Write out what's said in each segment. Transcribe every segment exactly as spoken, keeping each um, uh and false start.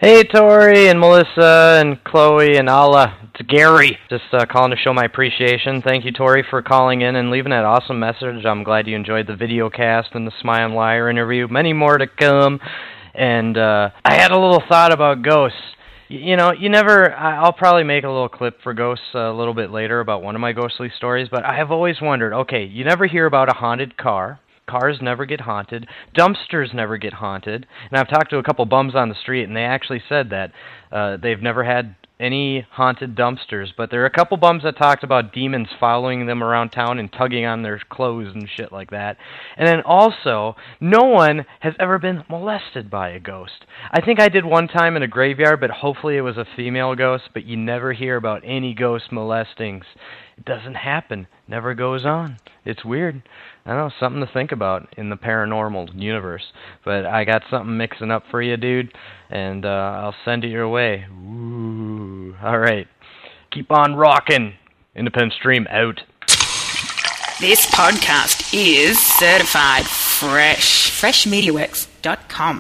Hey, Tori and Melissa and Chloe and Allah. It's Gary. Just uh, calling to show my appreciation. Thank you, Tori, for calling in and leaving that awesome message. I'm glad you enjoyed the video cast and the Smile and Liar interview. Many more to come. And uh, I had a little thought about ghosts. You, you know, you never... I, I'll probably make a little clip for ghosts a little bit later about one of my ghostly stories, but I have always wondered, okay, you never hear about a haunted car. Cars never get haunted. Dumpsters never get haunted. And I've talked to a couple bums on the street, and they actually said that uh, they've never had any haunted dumpsters. But there are a couple bums that talked about demons following them around town and tugging on their clothes and shit like that. And then also, no one has ever been molested by a ghost. I think I did one time in a graveyard, but hopefully it was a female ghost. But you never hear about any ghost molestings. It doesn't happen. Never goes on. It's weird. I don't know, something to think about in the paranormal universe. But I got something mixing up for you, dude, and uh, I'll send it your way. Ooh. All right. Keep on rocking. Independent Stream out. This podcast is certified fresh. fresh media works dot com.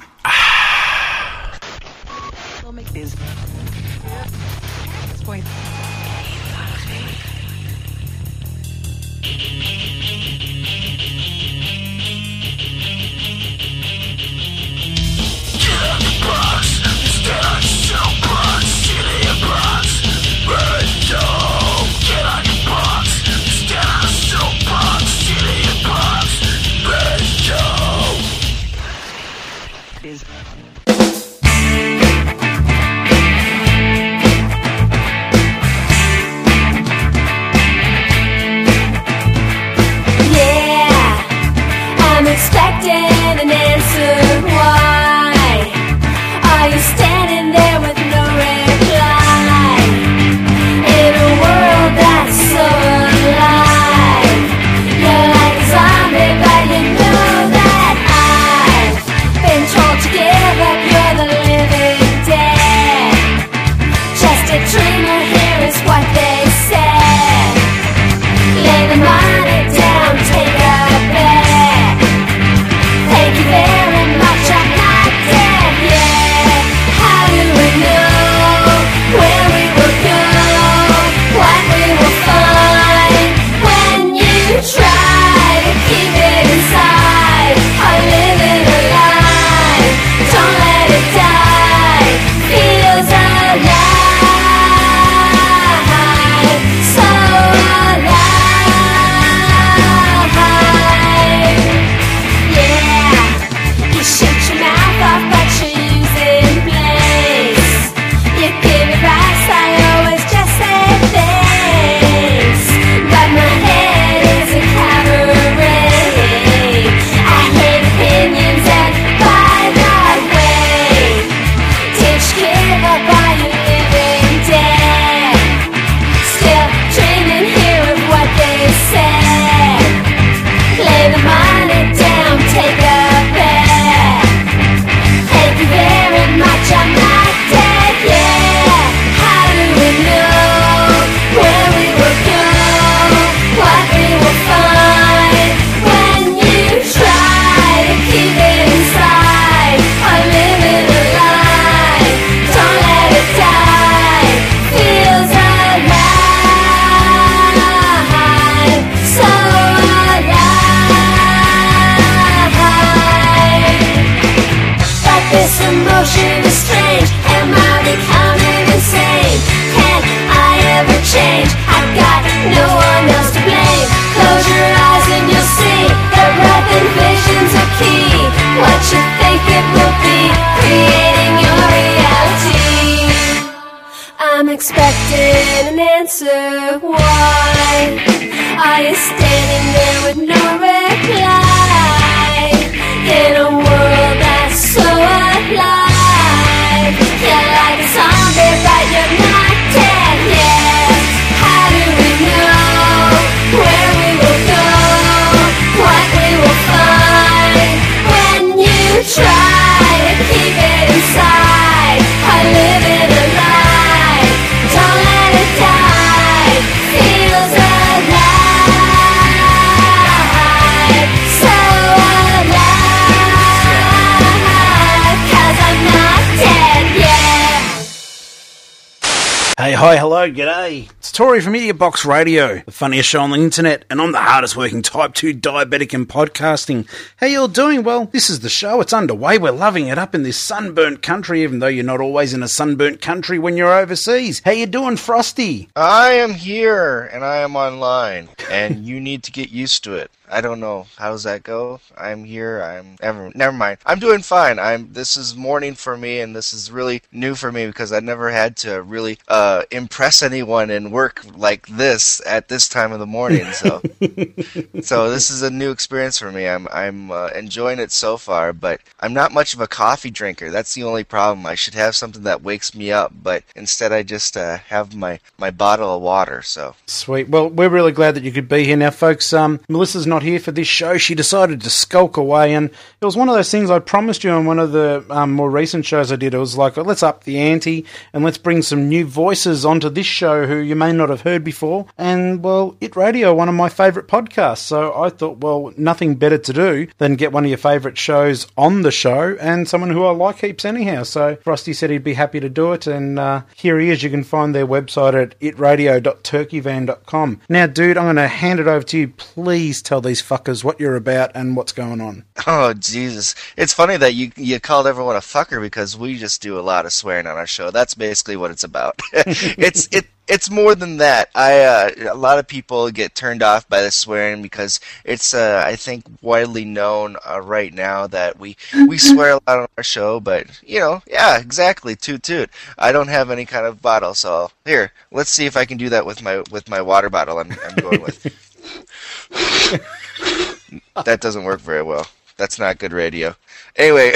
We'll make these. It's going. Feels alive. Hey, hi, hello, g'day. It's Tori from Idiot Box Radio, the funniest show on the internet, and I'm the hardest working type two diabetic in podcasting. How you all doing? Well, this is the show. It's underway. We're loving it up in this sunburnt country, even though you're not always in a sunburnt country when you're overseas. How you doing, Frosty? I am here, and I am online, and you need to get used to it. I don't know. How does that go? I'm here. I'm never, never mind. I'm doing fine. I'm. This is morning for me, and this is really new for me because I never had to really uh, impress anyone and work like this at this time of the morning. So, so this is a new experience for me. I'm I'm uh, enjoying it so far, but I'm not much of a coffee drinker. That's the only problem. I should have something that wakes me up, but instead I just uh, have my my bottle of water. So sweet. Well, we're really glad that you could be here now, folks. Um, Melissa's not here for this show. She decided to skulk away, and it was one of those things I promised you on one of the um, more recent shows I did. It was like, oh, let's up the ante and let's bring some new voices onto this show who you may not have heard before. And, well, It Radio, one of my favourite podcasts. So I thought, well, nothing better to do than get one of your favourite shows on the show and someone who I like heaps anyhow. So Frosty said he'd be happy to do it, and uh, here he is. You can find their website at it radio dot turkeyvan dot com. Now, dude, I'm going to hand it over to you. Please tell these fuckers what you're about and what's going on. Oh, Jesus. It's funny that you you called everyone a fucker because we just do a lot of swearing on our show. That's basically what it's about. it's it It's more than that. I uh, a lot of people get turned off by the swearing because it's, uh, I think, widely known uh, right now that we we swear a lot on our show. But you know, yeah, exactly, toot toot. I don't have any kind of bottle, so here, let's see if I can do that with my with my water bottle. I'm I'm going with. That doesn't work very well. That's not good radio. Anyway,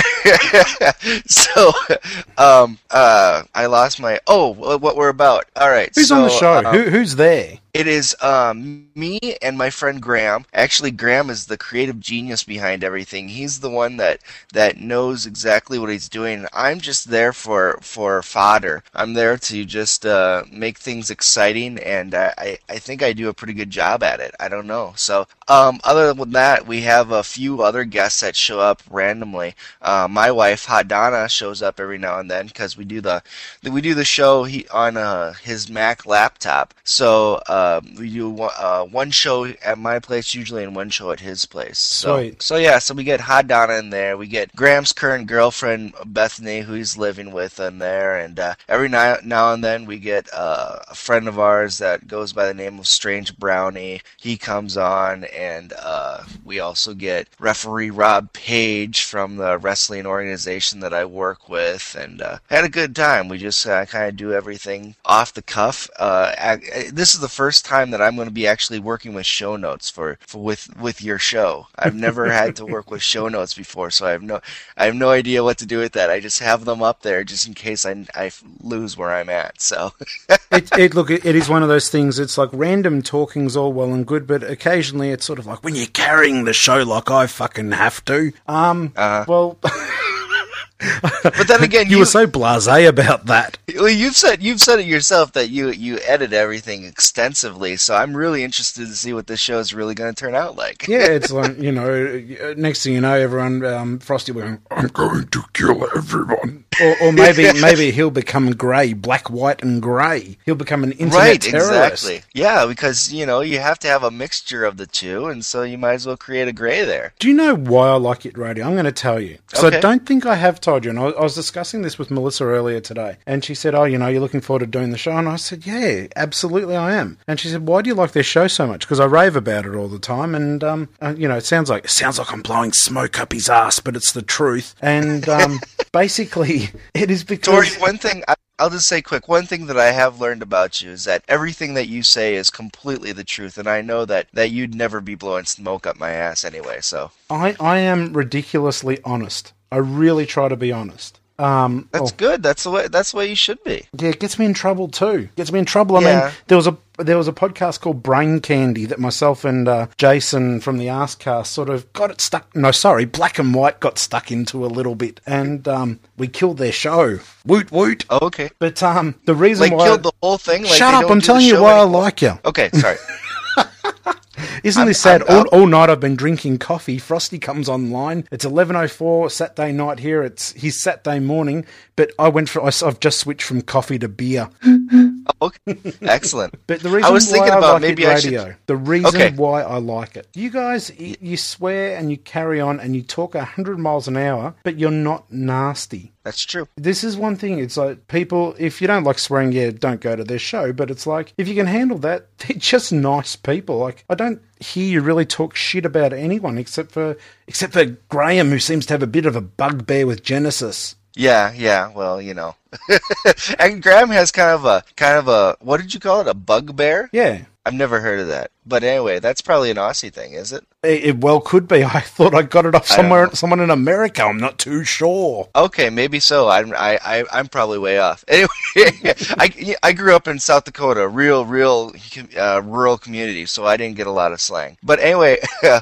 so um, uh, I lost my. Oh, what we're about. All right. Who's so, on the show? Um, Who, who's there? It is um, me and my friend Graham. Actually, Graham is the creative genius behind everything. He's the one that, that knows exactly what he's doing. I'm just there for, for fodder. I'm there to just uh, make things exciting, and I, I think I do a pretty good job at it. I don't know. So um, other than that, we have a few other guests that show up randomly. Uh, my wife, Hot Donna, shows up every now and then because we do the we do the show he, on uh, his Mac laptop. So. Uh, Uh, we do uh, one show at my place usually and one show at his place. So, Sweet. so yeah, so we get Hot Donna in there. We get Graham's current girlfriend, Bethany, who he's living with in there. And uh, every now, now and then we get uh, a friend of ours that goes by the name of Strange Brownie. He comes on, and uh, we also get referee Rob Page from the wrestling organization that I work with. And uh, had a good time. We just uh, kind of do everything off the cuff. Uh, I, this is the first time that I'm going to be actually working with show notes for, for with with your show. I've never had to work with show notes before, so I have no I have no idea what to do with that. I just have them up there just in case I, I lose where I'm at. So it, it look it is one of those things. It's like random talking's all well and good, but occasionally it's sort of like when you're carrying the show like I fucking have to. Um, uh-huh. well. But then again, you, you were so blasé about that. Well, you've said you've said it yourself that you you edit everything extensively. So I'm really interested to see what this show is really going to turn out like. Yeah, it's like, you know, next thing you know, everyone um, Frosty will go, I'm going to kill everyone, or, or maybe maybe he'll become grey, black, white, and grey. He'll become an internet right, terrorist. Exactly. Yeah, because you know you have to have a mixture of the two, and so you might as well create a grey there. Do you know why I like It Radio? I'm going to tell you. So okay. I don't think I have told you, and I, I was discussing this with Melissa earlier today, and she said, oh, you know, you're looking forward to doing the show, and I said, yeah, absolutely I am. And she said, why do you like their show so much? Because I rave about it all the time, and, um, uh, you know, it sounds like it sounds like I'm blowing smoke up his ass, but it's the truth. And um, basically, it is because... Tori, one thing... I- I'll just say quick, one thing that I have learned about you is that everything that you say is completely the truth, and I know that, that you'd never be blowing smoke up my ass anyway, so... I, I am ridiculously honest. I really try to be honest. Um, that's oh, good. That's the way. That's the way you should be. Yeah, it gets me in trouble too. Gets me in trouble. I yeah. mean, there was a there was a podcast called Brain Candy that myself and uh, Jason from the Arscast sort of got it stuck. No, sorry, Black and White got stuck into a little bit, and um, we killed their show. Woot woot. Oh, okay. But um, the reason like why killed the whole thing. Like shut they up! don't I'm do telling the you show why anymore? I like you. Okay, sorry. Isn't this sad? All, all night I've been drinking coffee. Frosty comes online. It's eleven oh four Saturday night here. It's his Saturday morning, but I went for. I've just switched from coffee to beer. Okay, excellent. But the reason I was why thinking I about like maybe it I radio, should. the reason Okay. why I like it, you guys, y- you swear and you carry on and you talk a hundred miles an hour, but you're not nasty. That's true. This is one thing. It's like people, if you don't like swearing, yeah, don't go to their show. But it's like, if you can handle that, they're just nice people. Like, I don't hear you really talk shit about anyone except for except for Graham, who seems to have a bit of a bugbear with Genesis. Yeah, yeah. Well, you know, and Graham has kind of a kind of a what did you call it? A bugbear? Yeah. I've never heard of that. But anyway, that's probably an Aussie thing, is it? It, it well could be. I thought I got it off I don't somewhere, know. someone in America. I'm not too sure. Okay, maybe so. I'm I, I I'm probably way off. Anyway, I I grew up in South Dakota, a real real uh, rural community, so I didn't get a lot of slang. But anyway,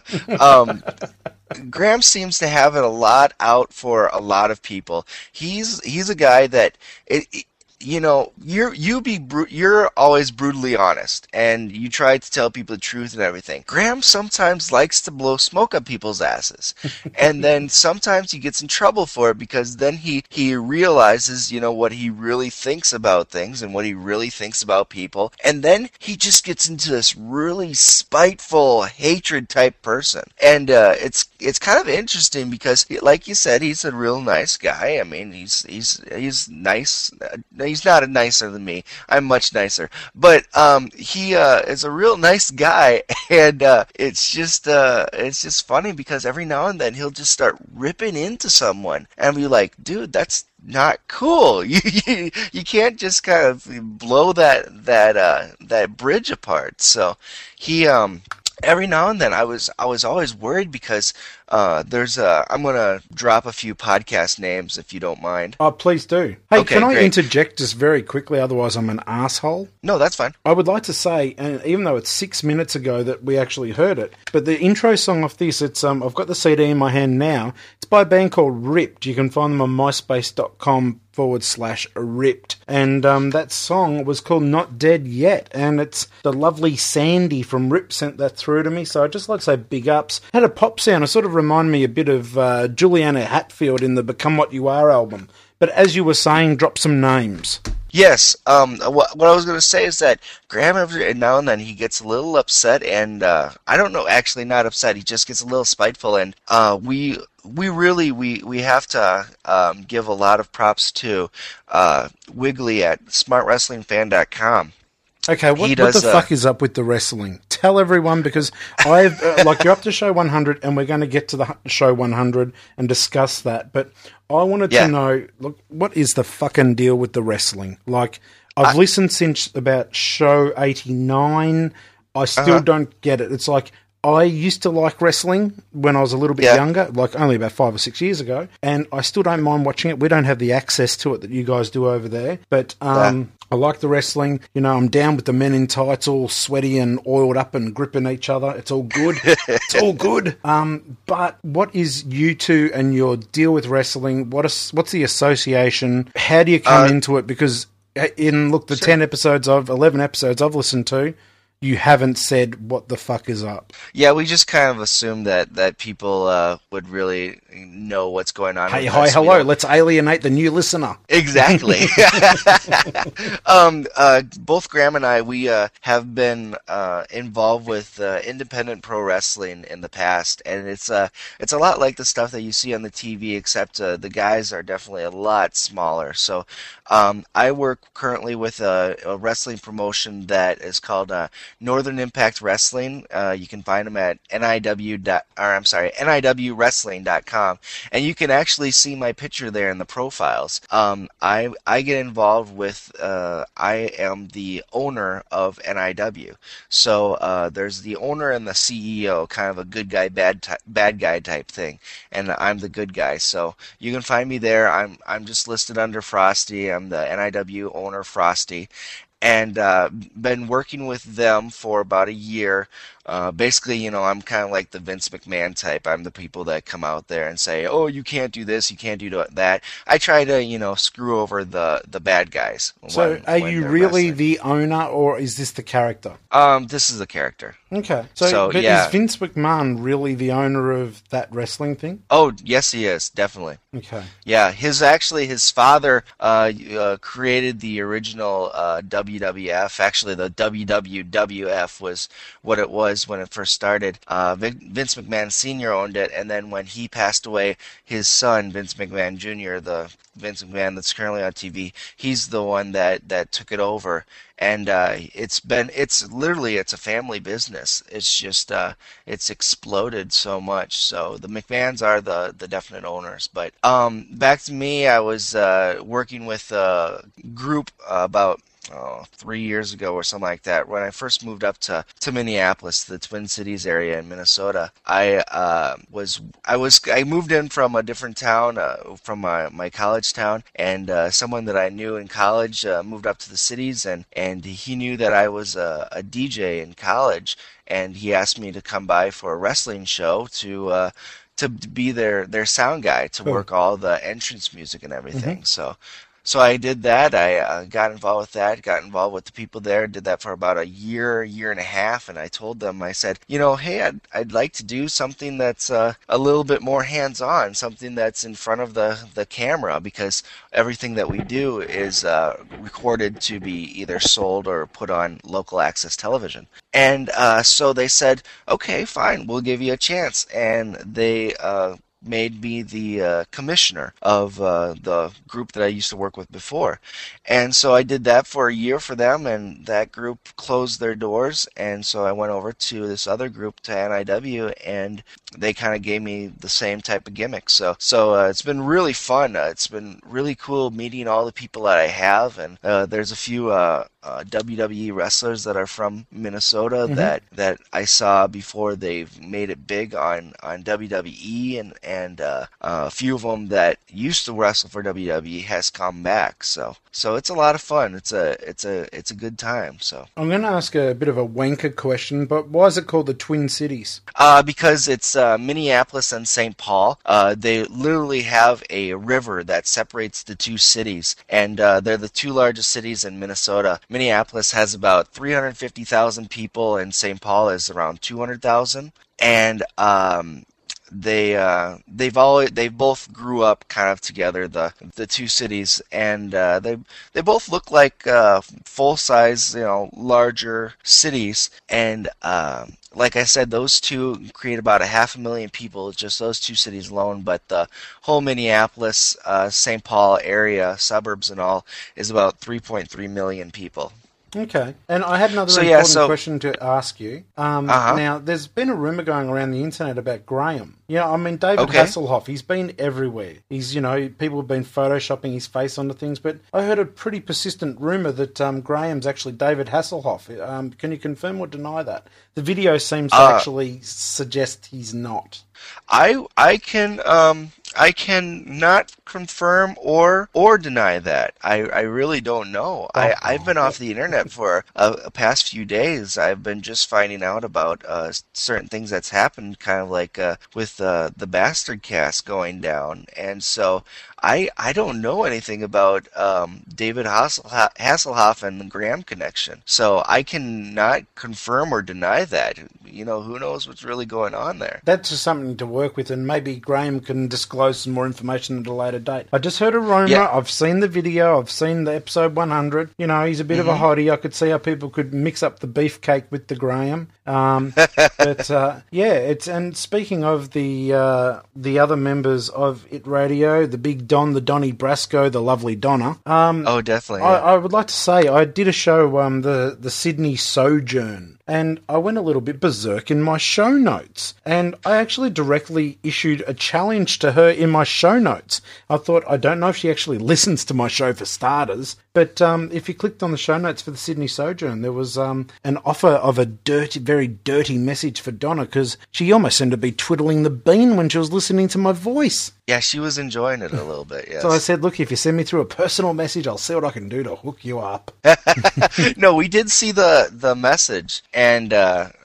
um, Graham seems to have it a lot out for a lot of people. He's he's a guy that it, it you know, you're you be bru- you're always brutally honest, and you try to tell people the truth and everything. Graham sometimes likes to blow smoke up people's asses, and then sometimes he gets in trouble for it because then he he realizes, you know, what he really thinks about things and what he really thinks about people, and then he just gets into this really spiteful hatred type person, and uh, it's it's kind of interesting because, like you said, he's a real nice guy. I mean, he's he's he's nice. Uh, He's not nicer than me. I'm much nicer. But um, he uh, is a real nice guy, and uh, it's just uh, it's just funny because every now and then he'll just start ripping into someone and be like, dude, that's not cool. You you, you can't just kind of blow that that uh, that bridge apart. So he um. Every now and then, I was I was always worried because uh, there's a I'm gonna drop a few podcast names if you don't mind. Oh, please do. Hey, Okay, can I great. interject just very quickly? Otherwise, I'm an asshole. No, that's fine. I would like to say, and even though it's six minutes ago that we actually heard it, but the intro song of this, it's um, I've got the C D in my hand now. It's by a band called Ripped. You can find them on myspace.com forward slash Ripped. And um, that song was called Not Dead Yet. And it's the lovely Sandy from Ripped sent that through to me. So I'd just like to say big ups. Had a pop sound. It sort of reminded me a bit of uh, Juliana Hatfield in the Become What You Are album. But as you were saying, drop some names. Yes. Um. What, what I was going to say is that Graham, every now and then, he gets a little upset, and uh, I don't know. Actually, not upset. He just gets a little spiteful, and uh, we we really we we have to um, give a lot of props to uh, Wiggly at smart wrestling fan dot com. Okay, what, He what does, the uh, fuck is up with the wrestling? Tell everyone, because I've uh, like you're up to show one hundred, and we're going to get to the hu- show one hundred and discuss that. But I wanted Yeah. to know, look, what is the fucking deal with the wrestling? Like, I've I- listened since about show eighty-nine. I still Uh-huh. don't get it. It's like I used to like wrestling when I was a little bit Yeah. younger, like only about five or six years ago, and I still don't mind watching it. We don't have the access to it that you guys do over there, but um, I like the wrestling. You know, I'm down with the men in tights, all sweaty and oiled up and gripping each other. It's all good. It's all good. Um, but what is you two and your deal with wrestling? What is what's the association? How do you come Uh, into it? Because in look, the Sure. ten episodes of eleven episodes I've listened to, you haven't said what the fuck is up. Yeah, we just kind of assumed that that people uh, would really know what's going on. Hey, with hi, us. We hello. don't- Let's alienate the new listener. Exactly. um, uh, both Graham and I, we uh, have been uh, involved with uh, independent pro wrestling in the past, and it's uh, it's a lot like the stuff that you see on the T V, except uh, the guys are definitely a lot smaller. So um, I work currently with a, a wrestling promotion that is called uh, Northern Impact Wrestling. Uh, you can find them at N I W dot, or I'm sorry, N I W wrestling dot com, and you can actually see my picture there in the profiles. Um, I I get involved with. Uh, I am the owner of N I W, so uh, there's the owner and the C E O, kind of a good guy, bad ty- bad guy type thing, and I'm the good guy. So you can find me there. I'm I'm just listed under Frosty. I'm the N I W owner, Frosty. And uh, been working with them for about a year. Uh, basically, you know, I'm kind of like the Vince McMahon type. I'm the people that come out there and say, "Oh, you can't do this, you can't do that." I try to, you know, screw over the, the bad guys. So, when- are when you they're really wrestling. the owner, or is this the character? Um, this is a character. Okay. So, So, but yeah. is Vince McMahon really the owner of that wrestling thing? Oh, yes, he is, definitely. Okay. Yeah, his actually his father uh, uh, created the original uh, W W W F. Actually, the W W W F was what it was when it first started. Uh, Vince McMahon Senior owned it, and then when he passed away, his son, Vince McMahon Junior, the Vince McMahon that's currently on T V, he's the one that, that took it over. And uh, it's been, it's literally, it's a family business. It's just, uh, it's exploded so much. So the McMahons are the, the definite owners. But um, back to me, I was uh, working with a group uh, about Oh, three years ago or something like that, when I first moved up to, to Minneapolis, the Twin Cities area in Minnesota. I uh, was I was I moved in from a different town, uh, from my, my college town, and uh, someone that I knew in college uh, moved up to the cities, and, and he knew that I was a, a D J in college, and he asked me to come by for a wrestling show to uh, to be their, their sound guy, to work all the entrance music and everything. Mm-hmm. So. So I did that. I uh, got involved with that, got involved with the people there, did that for about a year, year and a half, and I told them, I said, you know, hey, I'd, I'd like to do something that's uh, a little bit more hands-on, something that's in front of the, the camera, because everything that we do is uh, recorded to be either sold or put on local access television. And uh, so they said, okay, fine, we'll give you a chance. And they uh, made me the uh, commissioner of uh, the group that I used to work with before. And so I did that for a year for them, and that group closed their doors, and so I went over to this other group, to N I W, and they kind of gave me the same type of gimmick. So so uh, it's been really fun. Uh, it's been really cool meeting all the people that I have, and uh, there's a few uh, uh, W W E wrestlers that are from Minnesota mm-hmm. that, that I saw before they've made it big on, on W W E, and, and uh, uh, a few of them that used to wrestle for W W E has come back. So so it's a lot of fun. It's a it's a it's a good time. So I'm going to ask a bit of a wanker question, but why is it called the Twin Cities? Uh, because it's uh, Minneapolis and Saint Paul. Uh, they literally have a river that separates the two cities, and uh, they're the two largest cities in Minnesota. Minneapolis has about three hundred fifty thousand people, and Saint Paul is around two hundred thousand. And um, they uh, they've all they both grew up kind of together, the the two cities, and uh, they they both look like uh, full size, you know, larger cities. And um, like I said, those two create about a half a million people, just those two cities alone. But the whole Minneapolis, uh, Saint Paul area, suburbs and all, is about three point three million people. Okay. And I had another so, important yeah, so, question to ask you. Um, uh-huh. Now, there's been a rumor going around the internet about Graham. Yeah, you know, I mean, David okay. Hasselhoff, he's been everywhere. He's, you know, people have been photoshopping his face onto things, but I heard a pretty persistent rumor that um, Graham's actually David Hasselhoff. Um, can you confirm or deny that? The video seems to uh, actually suggest he's not. I I can um I can not confirm or or deny that. I, I really don't know. Oh, I I've been off the internet for a, a past few days. I've been just finding out about uh, certain things that's happened, kind of like uh, with uh, the Bastard Cast going down, and so I I don't know anything about um, David Hasselhoff, Hasselhoff and the Graham connection. So I cannot confirm or deny that. You know, who knows what's really going on there. That's just something to work with, and maybe Graham can disclose some more information at a later date. I just heard a rumour. Yeah. I've seen the video. I've seen the episode one hundred. You know, he's a bit mm-hmm. of a hottie. I could see how people could mix up the beefcake with the Graham. Um, but uh, yeah, it's and speaking of the uh, the other members of It Radio, the big Don, the Donnie Brasco, the lovely Donna. Um, oh, definitely. I, yeah. I would like to say I did a show, um, the the Sydney Sojourn, and I went a little bit berserk in my show notes, and I actually directly issued a challenge to her in my show notes. I thought, I don't know if she actually listens to my show for starters, but um, if you clicked on the show notes for the Sydney Sojourn, there was um, an offer of a dirty, very dirty message for Donna, because she almost seemed to be twiddling the bean when she was listening to my voice. Yeah, she was enjoying it a little bit, yes. So I said, look, if you send me through a personal message, I'll see what I can do to hook you up. No, we did see the, the message, and uh,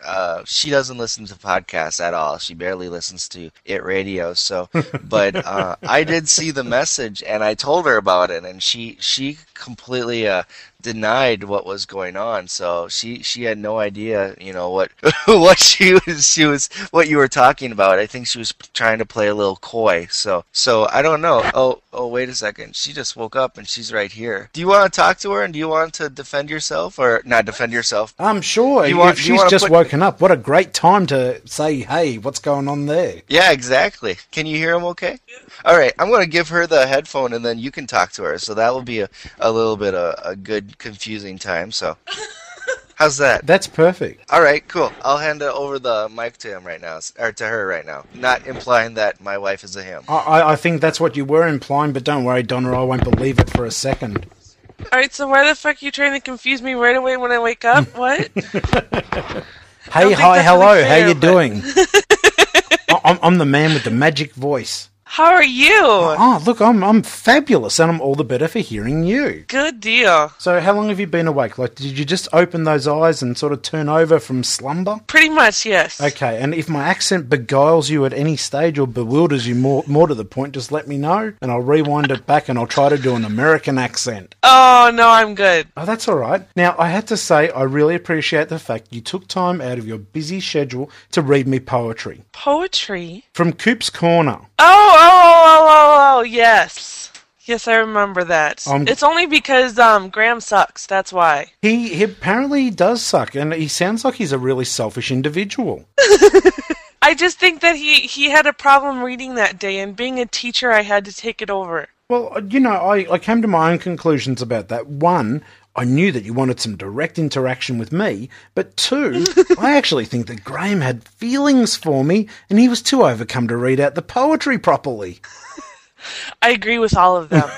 uh, she doesn't listen to podcasts at all. She barely listens to It Radio. So, but uh, I did see the message, and I told her about it, and she she completely uh, denied what was going on. So she she had no idea, you know, what what she was she was what you were talking about. I think she was trying to play a little coy. So so I don't know. Oh oh wait a second. She just woke up and she's right here. Do you want to talk to her, and do you want to defend yourself, or not defend yourself? I'm sure. You want- if you she's wanna just put- woken up, what a great time to say, hey, what's going on there? Yeah, exactly. Can you hear him okay? All right, I'm going to give her the headphone, and then you can talk to her. So that will be a, a little bit of a good confusing time. So how's that? That's perfect. All right, cool. I'll hand it over the mic to him right now, or to her right now. Not implying that my wife is a him. I, I- I think that's what you were implying, but don't worry, Donna, I won't believe it for a second. Alright, so why the fuck are you trying to confuse me right away when I wake up? What? Hey, think hi, that's hello, really how fair, you but- doing? I- I'm, I'm the man with the magic voice. How are you? Oh, look, I'm I'm fabulous, and I'm all the better for hearing you. Good deal. So, how long have you been awake? Like, did you just open those eyes and sort of turn over from slumber? Pretty much, yes. Okay, and if my accent beguiles you at any stage or bewilders you more more to the point, just let me know, and I'll rewind it back and I'll try to do an American accent. Oh, no, I'm good. Oh, that's all right. Now, I had to say, I really appreciate the fact you took time out of your busy schedule to read me poetry. Poetry? From Coop's Corner. Oh, oh, oh, oh, oh, yes. Yes, I remember that. Um, it's only because um, Graham sucks, that's why. He, he apparently does suck, and he sounds like he's a really selfish individual. I just think that he, he had a problem reading that day, and being a teacher, I had to take it over. Well, you know, I, I came to my own conclusions about that. One, I knew that you wanted some direct interaction with me, but two, I actually think that Graham had feelings for me, and he was too overcome to read out the poetry properly. I agree with all of them.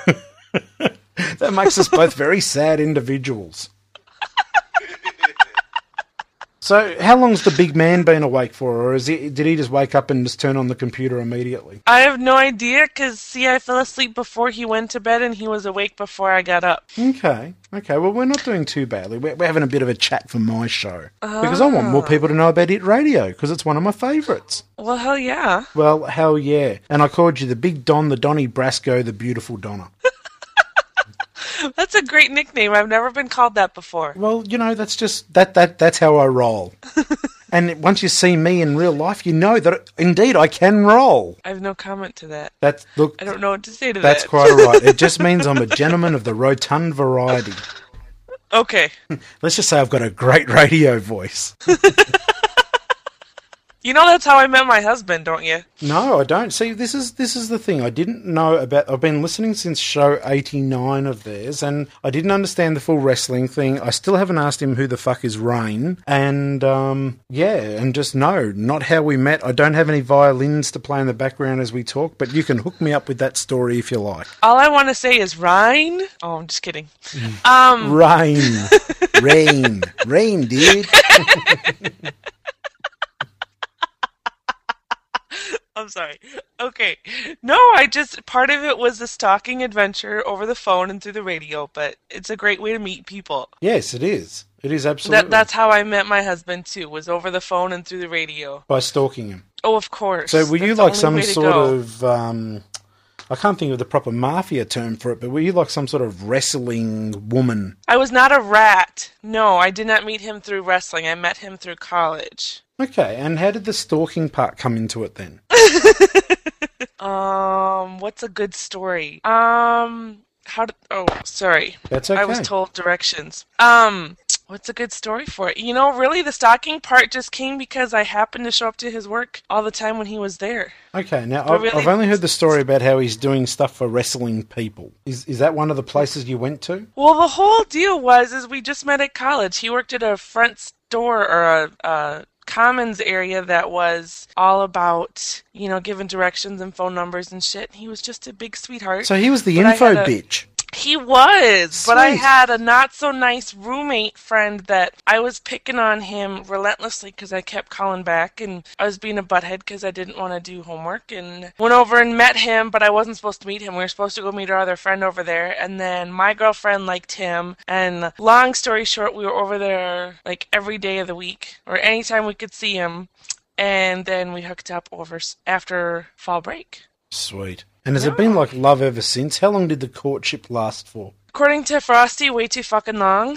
That makes us both very sad individuals. So, how long's the big man been awake for, or is he, did he just wake up and just turn on the computer immediately? I have no idea, because, see, I fell asleep before he went to bed, and he was awake before I got up. Okay, okay, well, we're not doing too badly. We're, we're having a bit of a chat for my show. Because I want more people to know about It Radio, because it's one of my favourites. Well, hell yeah. Well, hell yeah. And I called you the Big Don, the Donny Brasco, the Beautiful Donna. That's a great nickname. I've never been called that before. Well, you know, that's just, that, that that's how I roll. And once you see me in real life, you know that, indeed, I can roll. I have no comment to that. That's, look, I don't know what to say to that's that. quite all right. It just means I'm a gentleman of the rotund variety. Okay. Let's just say I've got a great radio voice. You know that's how I met my husband, don't you? No, I don't. See, this is this is the thing. I didn't know about... I've been listening since show eighty-nine of theirs, and I didn't understand the full wrestling thing. I still haven't asked him who the fuck is Rain. And, um, yeah, and just no, not how we met. I don't have any violins to play in the background as we talk, but you can hook me up with that story if you like. All I want to say is Rhine. Oh, I'm just kidding. Um, Rain. Rain. Rain, dude. I'm sorry. Okay. No, I just, part of it was a stalking adventure over the phone and through the radio, but it's a great way to meet people. Yes, it is. It is absolutely. That, that's how I met my husband, too, was over the phone and through the radio. By stalking him. Oh, of course. So were you That's the like only some way to sort go. of, um, I can't think of the proper mafia term for it, but were you like some sort of wrestling woman? I was not a rat. No, I did not meet him through wrestling. I met him through college. Okay, and how did the stalking part come into it then? Um, what's a good story? Um, how did, oh, sorry. That's okay. I was told directions. Um, what's a good story for it? You know, really, the stalking part just came because I happened to show up to his work all the time when he was there. Okay, now But I've, really- I've only heard the story about how he's doing stuff for wrestling people. Is is that one of the places you went to? Well, the whole deal was, is we just met at college. He worked at a front store or a, a commons area that was all about, you know, giving directions and phone numbers and shit. He was just a big sweetheart. So he was the But I info had a- bitch. He was, but I Sweet. had a not-so-nice roommate friend that I was picking on him relentlessly because I kept calling back, and I was being a butthead because I didn't want to do homework, and went over and met him, but I wasn't supposed to meet him. We were supposed to go meet our other friend over there, and then my girlfriend liked him, and long story short, we were over there like every day of the week, or anytime we could see him, and then we hooked up over s- after fall break. Sweet. And has it been like love ever since? How long did the courtship last for? According to Frosty, way too fucking long.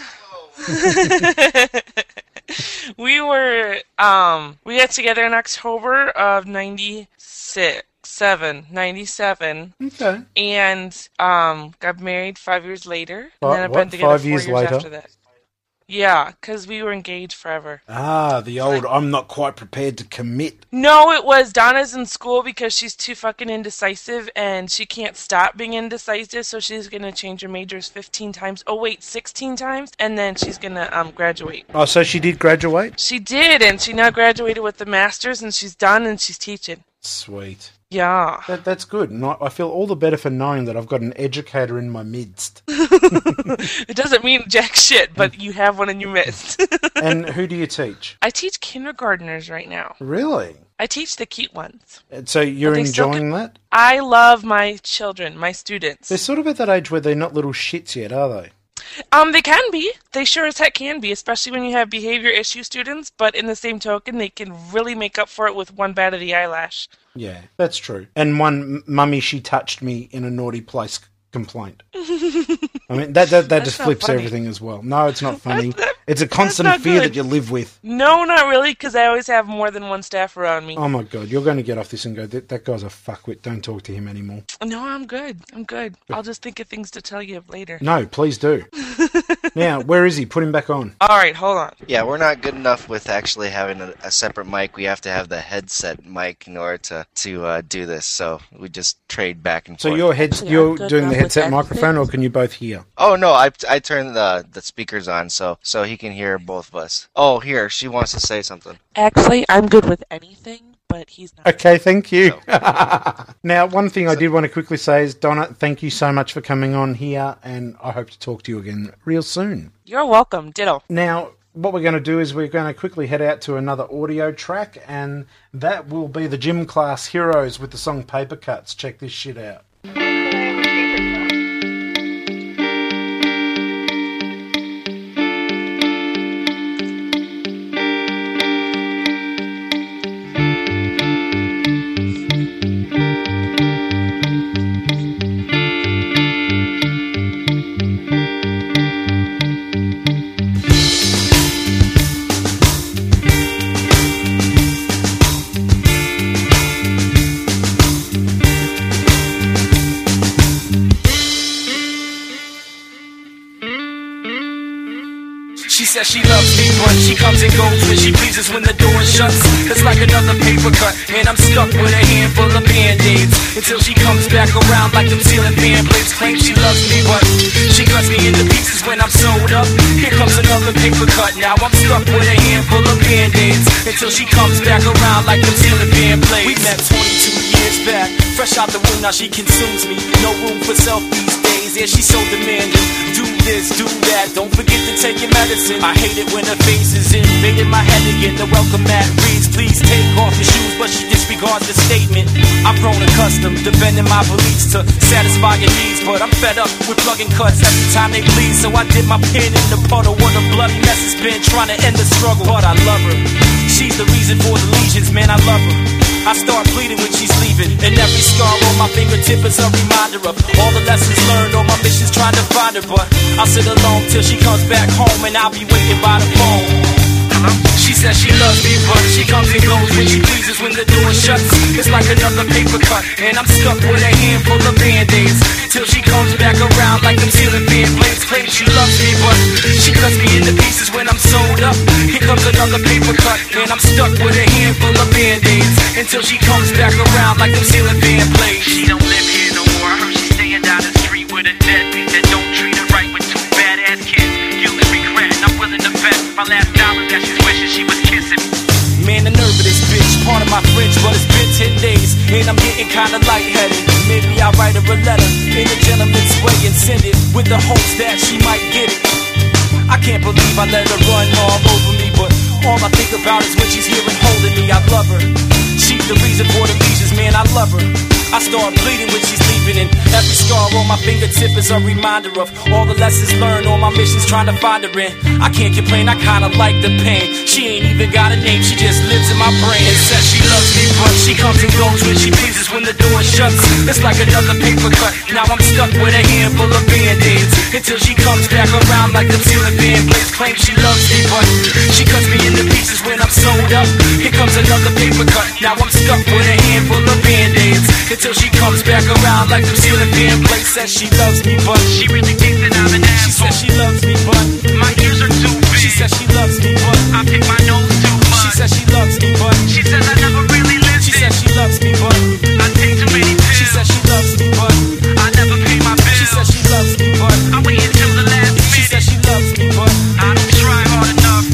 we were, um, we got together in October of ninety-six, seven, ninety-seven. Okay. And, um, got married five years later. And Fi- then I've what, been together five four years years later? after that. Yeah, because we were engaged forever. Ah, the old I'm not quite prepared to commit. No, it was Donna's in school because she's too fucking indecisive and she can't stop being indecisive, so she's going to change her majors fifteen times. Oh, wait, sixteen times? And then she's going to um, graduate. Oh, so she did graduate? She did, and she now graduated with the master's, and she's done, and she's teaching. Sweet. Yeah. That, that's good. And I, I feel all the better for knowing that I've got an educator in my midst. It doesn't mean jack shit, but you have one in your midst. And who do you teach? I teach kindergartners right now. Really? I teach the cute ones. And so you're But they still enjoying get- that? I love my children, my students. They're sort of at that age where they're not little shits yet, are they? Um, they can be. They sure as heck can be, especially when you have behavior issue students, but in the same token, they can really make up for it with one bat of the eyelash. Yeah, that's true. And one m- mummy, she touched me in a naughty place complaint. I mean, that that, that just not flips funny. everything as well. No, it's not funny. That's- that- It's a constant not fear good. that you live with. No, not really, because I always have more than one staff around me. Oh my god, you're going to get off this and go, that, that guy's a fuckwit, don't talk to him anymore. No, I'm good. I'm good. I'll just think of things to tell you later. No, please do. Now, where is he? Put him back on. All right, hold on. Yeah, we're not good enough with actually having a, a separate mic. We have to have the headset mic in order to to uh, do this. So we just trade back and So forth. your head, Actually, you're I'm good doing the enough with headset that. microphone, or can you both hear? Oh no, I I turned the the speakers on so so he can hear both of us. Oh, here she wants to say something. Actually, I'm good with anything, but he's not. Okay, thank you. Now, one thing I did want to quickly say is, Donna, thank you so much for coming on here, and I hope to talk to you again real soon. You're welcome. Ditto. Now, what we're going to do is we're going to quickly head out to another audio track, and that will be the Gym Class Heroes with the song Paper Cuts. Check this shit out. She says she loves me, but she comes and goes when she pleases when the door shuts. It's like another paper cut, and I'm stuck with a handful of band-aids until she comes back around like them ceiling fan blades. Claims she loves me, but she cuts me into pieces when I'm sewed up. Here comes another paper cut, now I'm stuck with a handful of band-aids until she comes back around like them ceiling fan blades. We met twenty-two years back, fresh out the womb, now she consumes me. No room for self these days, yeah, she's so demanding. Do this, do that, don't forget to take your medicine. I hate it when her face is invading my head again. The welcome mat reads, please take off your shoes, but she disregards the statement. I've grown accustomed, defending my beliefs to satisfy your needs, but I'm fed up with plugging cuts every time they bleed. So I dip my pen in the puddle where the bloody mess has been, trying to end the struggle. But I love her, she's the reason for the lesions, man, I love her. I start bleeding when she's leaving, and every scar on my fingertip is a reminder of all the lessons learned, all my missions trying to find her. But I'll sit alone till she comes back home, and I'll be waiting by the phone. She says she loves me, but she comes and goes when she pleases when the door shuts. It's like another paper cut, and I'm stuck with a handful of band-aids till she comes back around like them ceiling fan blades. Claims she loves me, but she cuts me into pieces when I'm sewed up. Here comes another paper cut, and I'm stuck with a handful of band-aids until she comes back around like them ceiling fan blades. She don't live here no more. I heard she's staying down the street with a deadbeat that don't treat her right with two badass kids. Guilt and regret, and I'm willing to bet my last dollar that she's wishing she was kissing me. Man, the nerve of this bitch, part of my fridge, but it's been ten days and I'm getting kinda lightheaded. Maybe I'll write her a letter in a gentleman's way and send it with the hopes that she might get it. I can't believe I let her run all over me, but all I think about is when she's here and holding me. I love her. She's the reason for the leisures, man, I love her. I start bleeding when she's leaving, and every scar on my fingertip is a reminder of all the lessons learned, all my missions trying to find her in. I can't complain, I kinda like the pain. She ain't even got a name, she just lives in my brain. And says she loves me, but she comes and goes when she pleases. When the door shuts, it's like another paper cut. Now I'm stuck with a handful of band-aids until she comes back around like the ceiling fan blades. Claims she loves me, but she cuts me into pieces when I'm sewed up. Here comes another paper cut. Now I'm stuck with a handful of band-aids until she comes back around like the ceiling fan blades. Says she loves me, but she really thinks that I'm an asshole. She says she loves me, but my ears are too big. She says she loves me, but I pick my nose too much. She says she loves me, but she says I never really lived. She says she loves me, but I take too many pills. She says she loves me, but I never pay my bills. She says she loves me, but I wait until the last minute. She says she loves me, but I don't try hard enough.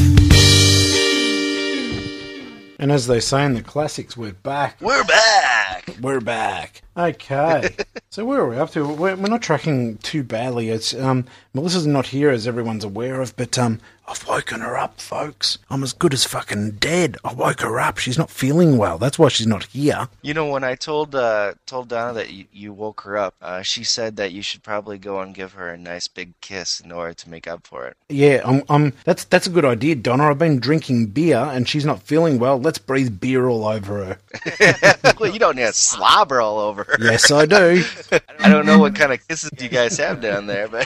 And as they say in the classics, we're back. We're back. We're back. Okay. So where are we up to? We're, we're not tracking too badly. It's um, Melissa's not here, as everyone's aware of, but um, I've woken her up, folks. I'm as good as fucking dead. I woke her up. She's not feeling well. That's why she's not here. You know, when I told uh, told Donna that you, you woke her up, uh, she said that you should probably go and give her a nice big kiss in order to make up for it. Yeah, I'm, I'm, that's that's a good idea, Donna. I've been drinking beer, and she's not feeling well. Let's breathe beer all over her. Well, you don't need to slobber all over her. Yes, I do. I don't know what kind of kisses you guys have down there, but...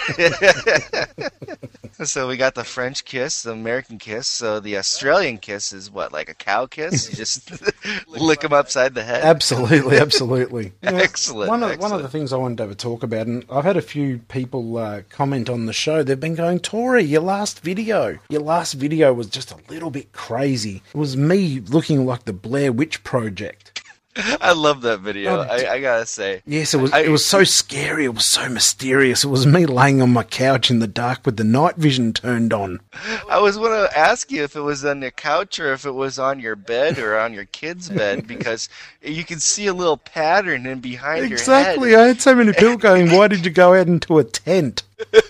So we got the French kiss, the American kiss. So the Australian kiss is what, like a cow kiss? You just lick them upside the head? Absolutely, absolutely. You know, Excellent. One of, excellent. one of the things I wanted to have a talk about, and I've had a few people uh, comment on the show, they've been going, Tori, your last video, your last video was just a little bit crazy. It was me looking like the Blair Witch Project. I love that video. Oh, I, I gotta say. Yes, it was. I, it was so scary. It was so mysterious. It was me laying on my couch in the dark with the night vision turned on. I was going to ask you if it was on your couch or if it was on your bed or on your kid's bed, because you can see a little pattern in behind Exactly. your head. I had so many people going, "Why did you go out into a tent?"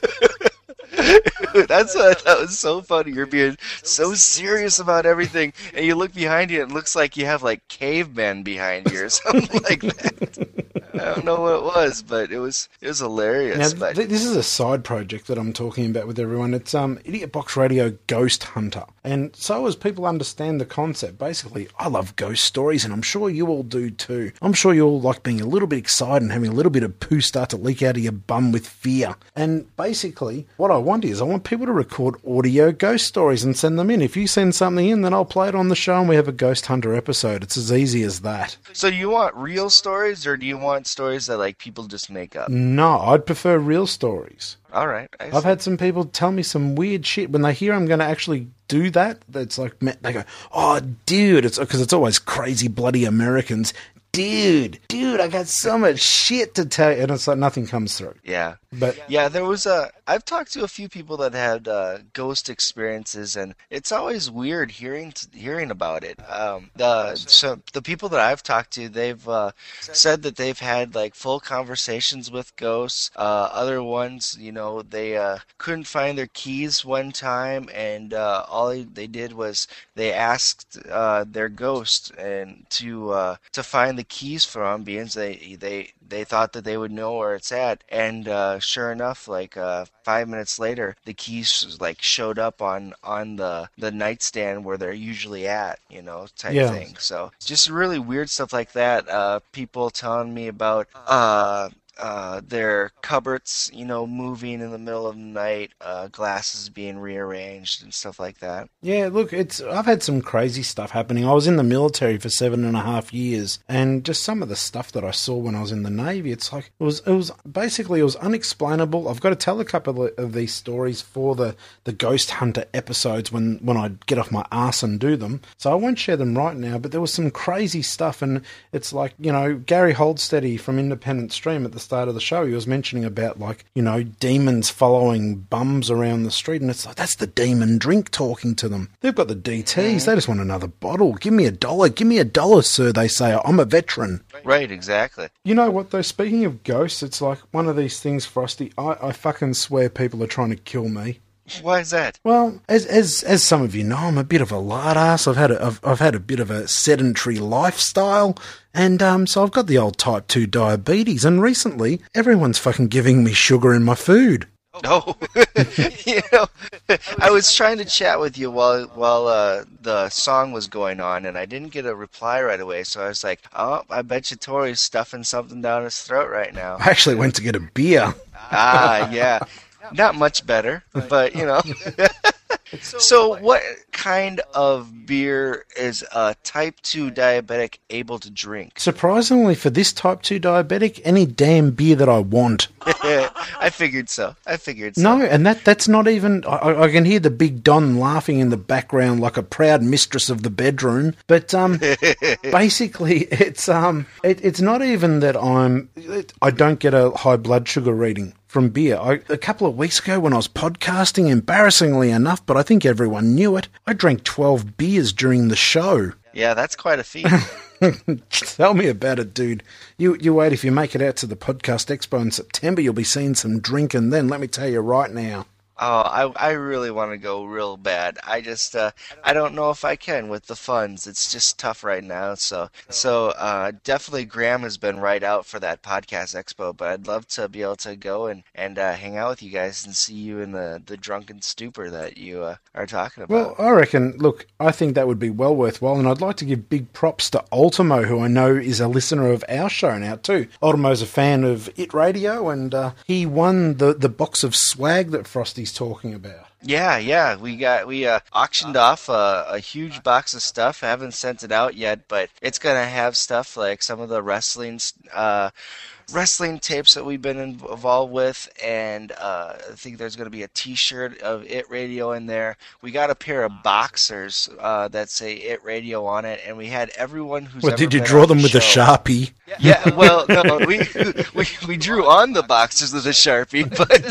That's a, that was so funny. You're being so serious about everything, and you look behind you, and it looks like you have like cavemen behind you or something like that. I don't know what it was, but it was it was hilarious. Now, but th- this is a side project that I'm talking about with everyone. It's um, Idiot Box Radio Ghost Hunter. And so as people understand the concept, basically, I love ghost stories, and I'm sure you all do too. I'm sure you all like being a little bit excited and having a little bit of poo start to leak out of your bum with fear. And basically, what I want is I want people to record audio ghost stories and send them in. If you send something in, then I'll play it on the show and we have a Ghost Hunter episode. It's as easy as that. so do you want real stories, or do you want stories that like people just make up? No, I'd prefer real stories. All right. I I've see. had some people tell me some weird shit. When they hear I'm going to actually do that, that's like, they go, oh, dude, it's because it's always crazy bloody Americans. Dude, dude, I got so much shit to tell you. And it's like nothing comes through. Yeah. But Yeah, there was a. I've talked to a few people that had uh, ghost experiences, and it's always weird hearing hearing about it. Um, the so the people that I've talked to, they've uh, said that they've had like full conversations with ghosts. Uh, other ones, you know, they uh, couldn't find their keys one time, and uh, all they, they did was they asked uh, their ghost and to uh, to find the keys for them, because they they. They thought that they would know where it's at, and uh, sure enough, like uh, five minutes later, the keys like showed up on on the the nightstand where they're usually at, you know, type Yeah. thing. So just really weird stuff like that. Uh, people telling me about uh, uh, their cupboards, you know, moving in the middle of the night, uh, glasses being rearranged and stuff like that. yeah, look, it's I've had some crazy stuff happening. I was in the military for seven and a half years, and just some of the stuff that I saw when I was in the Navy, it's like it was it was basically it was unexplainable. I've got to tell a couple of these stories for the, the Ghost Hunter episodes when, when I get off my ass and do them. So I won't share them right now, but there was some crazy stuff, and it's like, you know, Gary Holdsteady from Independent Stream at the start of the show. He was mentioning about, like, you know, demons following bums around the street, and it's like, that's the demon drink talking to them. They've got the D Ts. They just want another bottle. Give me a dollar. Give me a dollar, sir, they say. I'm a veteran. Right, exactly. You know what, though? Speaking of ghosts, it's like one of these things, Frosty. I, I fucking swear people are trying to kill me. Why is that? Well, as as as some of you know, I'm a bit of a lard ass. I've had a, I've, I've had a bit of a sedentary lifestyle, and um, so I've got the old type two diabetes. And recently, everyone's fucking giving me sugar in my food. Oh, you know, I was trying to chat with you while while uh, the song was going on, and I didn't get a reply right away. So I was like, "Oh, I bet you Tori's stuffing something down his throat right now." I actually went to get a beer. Ah, yeah. Not much better, but, you know. So what kind of beer is a type two diabetic able to drink? Surprisingly, for this type two diabetic, any damn beer that I want. I figured so. I figured so. No, and that that's not even... I, I can hear the big Don laughing in the background like a proud mistress of the bedroom. But um, basically, it's um, it, it's not even that I'm... It, I don't get a high blood sugar reading from beer. I, a couple of weeks ago when I was podcasting, embarrassingly enough, but I think everyone knew it, I drank twelve beers during the show. Yeah, that's quite a feat. Tell me about it, dude. You you wait, if you make it out to the Podcast Expo in September, you'll be seeing some drinking then, let me tell you right now. Oh, I I really want to go real bad. I just uh, I don't know if I can with the funds. It's just tough right now. So so uh, definitely Graham has been right out for that Podcast Expo, but I'd love to be able to go and and uh, hang out with you guys and see you in the, the drunken stupor that you uh, are talking about. Well, I reckon. Look, I think that would be well worthwhile, and I'd like to give big props to Ultimo, who I know is a listener of our show now too. Ultimo's a fan of It Radio, and uh, he won the the box of swag that Frosty's talking about. Yeah, yeah, we got we uh, auctioned off a, a huge box of stuff. I haven't sent it out yet, but it's gonna have stuff like some of the wrestling uh, wrestling tapes that we've been involved with, and uh, I think there's gonna be a T-shirt of It Radio in there. We got a pair of boxers uh, that say It Radio on it, and we had everyone who's. Well, ever did you been draw on them the with show. a Sharpie? Yeah, well, no, we we we drew on the boxers with a Sharpie,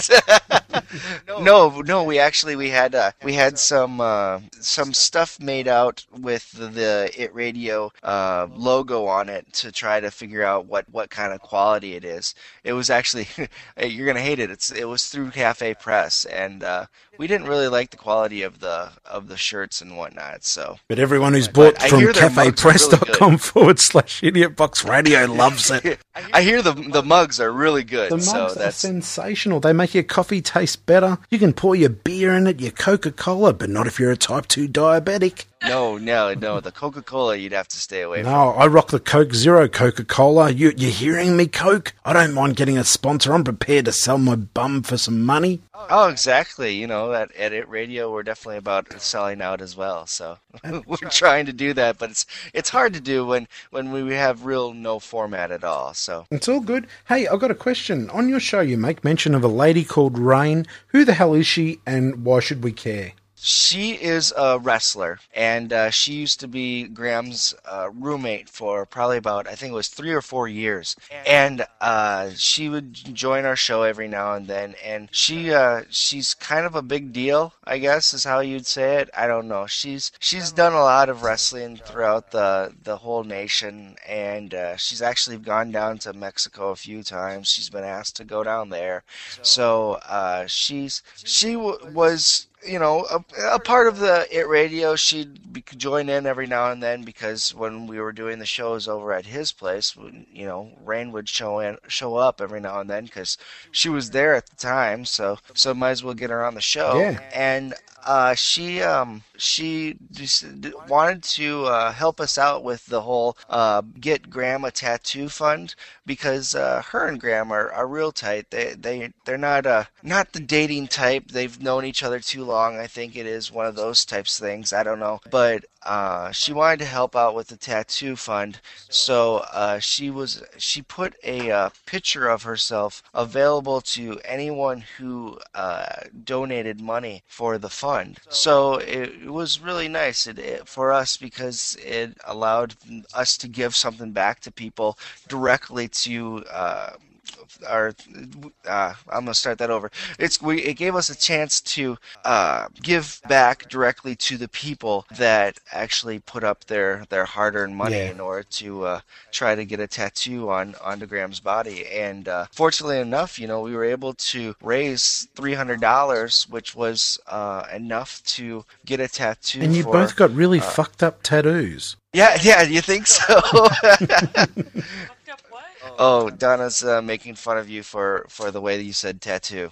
but no, no, we actually we had uh, we had some uh, some stuff made out with the, the It Radio uh, logo on it to try to figure out what, what kind of quality it is. It was actually you're gonna hate it. It's it was through Cafe Press, and uh, we didn't really like the quality of the of the shirts and whatnot. So, but everyone who's bought but from cafe cafepress dot com really forward slash idiot box radio loves it. I hear the the mugs are really good. The mugs so are that's sensational. They make your coffee taste better. You can pour your beer in it, your Coca-Cola, but not if you're a type two diabetic. no, no, no. The Coca-Cola you'd have to stay away from. No, I rock the Coke Zero Coca-Cola. You, you hearing me, Coke? I don't mind getting a sponsor. I'm prepared to sell my bum for some money. Oh, exactly. You know, at, at It Radio, we're definitely about selling out as well. So we're trying to do that, but it's it's hard to do when, when we have real no format at all. So It's all good. Hey, I've got a question. On your show, you make mention of a lady called Rain. Who the hell is she, and why should we care? she is a wrestler, and uh, she used to be Graham's uh, roommate for probably about, I think it was three or four years. And uh, she would join our show every now and then, and she uh, she's kind of a big deal, I guess is how you'd say it. I don't know. She's she's done a lot of wrestling throughout the, the whole nation, and uh, she's actually gone down to Mexico a few times. She's been asked to go down there. So uh, she's she w- was... you know, a, a part of the It Radio. She'd be, join in every now and then because when we were doing the shows over at his place, you know, Rain would show in, show up every now and then because she was there at the time. So, so might as well get her on the show. Yeah. And uh, she um she just wanted to uh, help us out with the whole uh, Get Graham a Tattoo Fund because uh, her and Graham are, are real tight. They they they're not uh not the dating type. They've known each other too long. I think it is one of those types of things. I don't know, but uh, she wanted to help out with the tattoo fund, so uh, she was she put a uh, picture of herself available to anyone who uh, donated money for the fund. So it, it was really nice it, it, for us because it allowed us to give something back to people directly to. Uh, our. Uh, I'm gonna start that over. It's we. It gave us a chance to uh, give back directly to the people that actually put up their, their hard-earned money Yeah. in order to uh, try to get a tattoo on onto Graham's body. And uh, fortunately enough, you know, we were able to raise three hundred dollars, which was uh, enough to get a tattoo. And you for, both got really uh, fucked up tattoos. Yeah, yeah. You think so? Fucked up what? Oh, Donna's uh, making fun of you for, for the way that you said tattoo.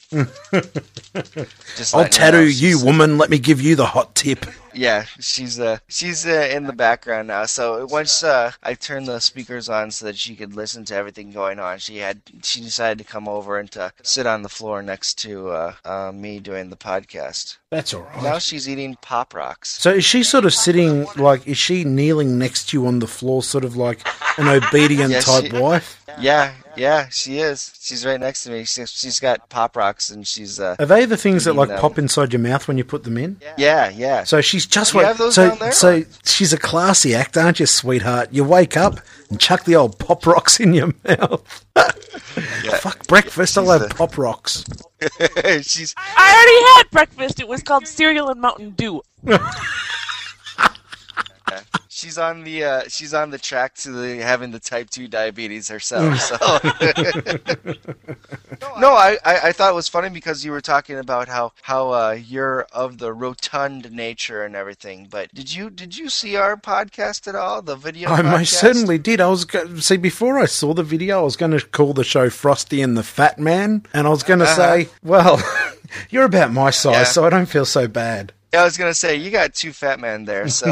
Just I'll letting tattoo know, you, she's- woman. Let me give you the hot tip. Yeah, she's uh she's uh, in the background now. So once uh, I turned the speakers on so that she could listen to everything going on, she had she decided to come over and to sit on the floor next to uh, uh, me doing the podcast. That's all right. Now she's eating Pop Rocks. So is she sort of sitting, like, is she kneeling next to you on the floor, sort of like an obedient Yeah, type she- wife? Yeah, yeah, she is. She's right next to me. She's, she's got Pop Rocks and she's uh Are they the things that, like, eating them. pop inside your mouth when you put them in? Yeah, yeah. So she's just Do you like, have those so, down there? so she's a classy act, aren't you, sweetheart? You wake up and chuck the old Pop Rocks in your mouth. Yeah. Fuck breakfast, I'll She's have the- Pop Rocks. she's I already had breakfast. It was called cereal and Mountain Dew. she's on the uh, she's on the track to the having the type two diabetes herself. So no, I, I, I thought it was funny because you were talking about how how uh, you're of the rotund nature and everything. But did you did you see our podcast at all? The video. I podcast? most certainly did. I was go- see before I saw the video, I was going to call the show Frosty and the Fat Man, and I was going to Uh-huh. say, "Well, you're about my size, Yeah. so I don't feel so bad." I was gonna say you got two fat men there, so.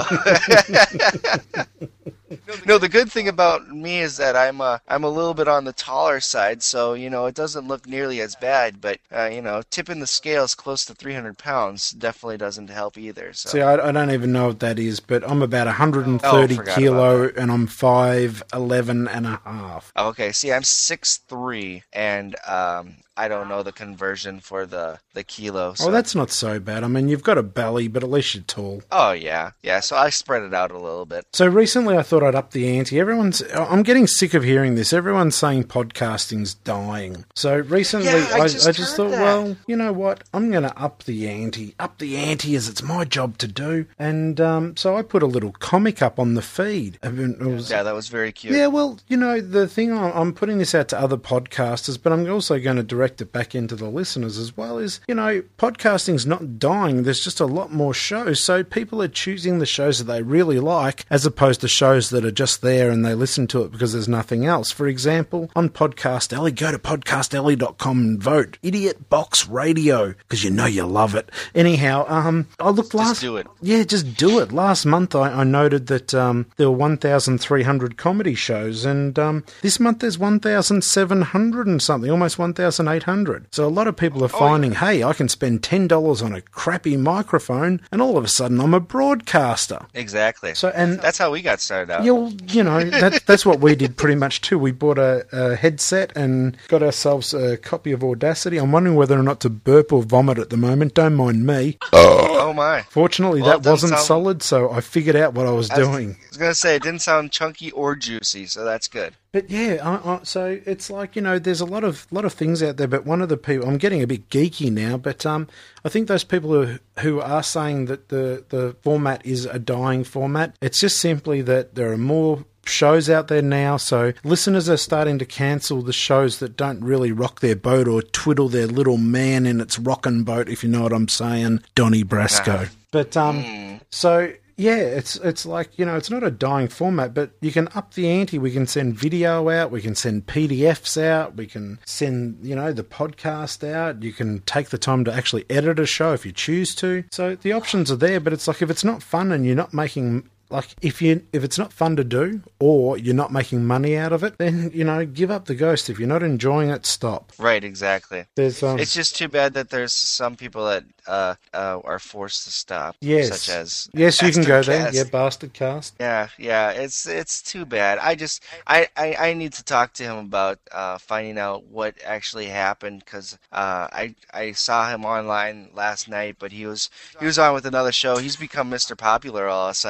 No, the good thing about me is that I'm uh, I'm a little bit on the taller side, so you know it doesn't look nearly as bad. But uh, you know, tipping the scales close to three hundred pounds definitely doesn't help either. So. See, I, I don't even know what that is, but I'm about one hundred thirty Oh, forgot kilo, about and I'm five eleven and a half. Okay, see, I'm six three, and um, I don't know the conversion for the the kilo. So. Oh, that's not so bad. I mean, you've got a belly, but at least you're tall. Oh yeah, yeah. So I spread it out a little bit. So recently I thought I'd up the ante. Everyone's, I'm getting sick of hearing this. Everyone's saying podcasting's dying. So recently Yeah, I I, just I just heard thought, that. well, you know what? I'm going to up the ante. Up the ante as it's my job to do. And um, so I put a little comic up on the feed. I mean, it was, Yeah, that was very cute. yeah, well, you know, the thing, I- I'm putting this out to other podcasters, but I'm also going to direct it back into the listeners as well, is, you know, podcasting's not dying. There's just a lot more shows. So people are choosing the shows that they really like as opposed to shows that are just there and they listen to it because there's nothing else. For example, on Podcast Alley, go to podcast alley dot com and vote Idiot Box Radio because you know you love it. Anyhow, um, I looked last... do it. Yeah, just do it. Last month I, I noted that um, there were one thousand three hundred comedy shows, and um, this month there's one thousand seven hundred and something, almost one thousand eight hundred. So a lot of people are finding, hey, I can spend ten dollars on a crappy microphone, and all of a sudden I'm a broadcaster. Exactly. So, and That's how we got started out. yeah, well, you know, that, that's what we did pretty much too. We bought a, a headset and got ourselves a copy of Audacity. I'm wondering whether or not to burp or vomit at the moment. Don't mind me. Oh my. Fortunately, Well, it that doesn't wasn't sound- solid, so I figured out what I was I was- doing. I was gonna say it didn't sound chunky or juicy, so that's good. But yeah, I, I, so it's like, you know, there's a lot of lot of things out there. But one of the people, I'm getting a bit geeky now, but um, I think those people who who are saying that the the format is a dying format, it's just simply that there are more shows out there now, so listeners are starting to cancel the shows that don't really rock their boat or twiddle their little man in its rockin' boat, if you know what I'm saying, Donnie Brasco. Uh-huh. But um, Mm. so yeah, it's it's like, you know, it's not a dying format, but you can up the ante. We can send video out, we can send P D Fs out, we can send, you know, the podcast out. You can take the time to actually edit a show if you choose to. So the options are there, but it's like if it's not fun and you're not making Like if you if it's not fun to do or you're not making money out of it, then, you know, give up the ghost. If you're not enjoying it, stop. Right, exactly. There's um, It's just too bad that there's some people that uh, uh, are forced to stop. yes, Such as yes, you can go Bastard there. Cast. Yeah, Bastard Cast. Yeah, yeah, it's it's too bad. I just I, I, I need to talk to him about uh, finding out what actually happened because uh, I I saw him online last night, but he was he was on with another show. He's become Mister Popular all of a sudden now.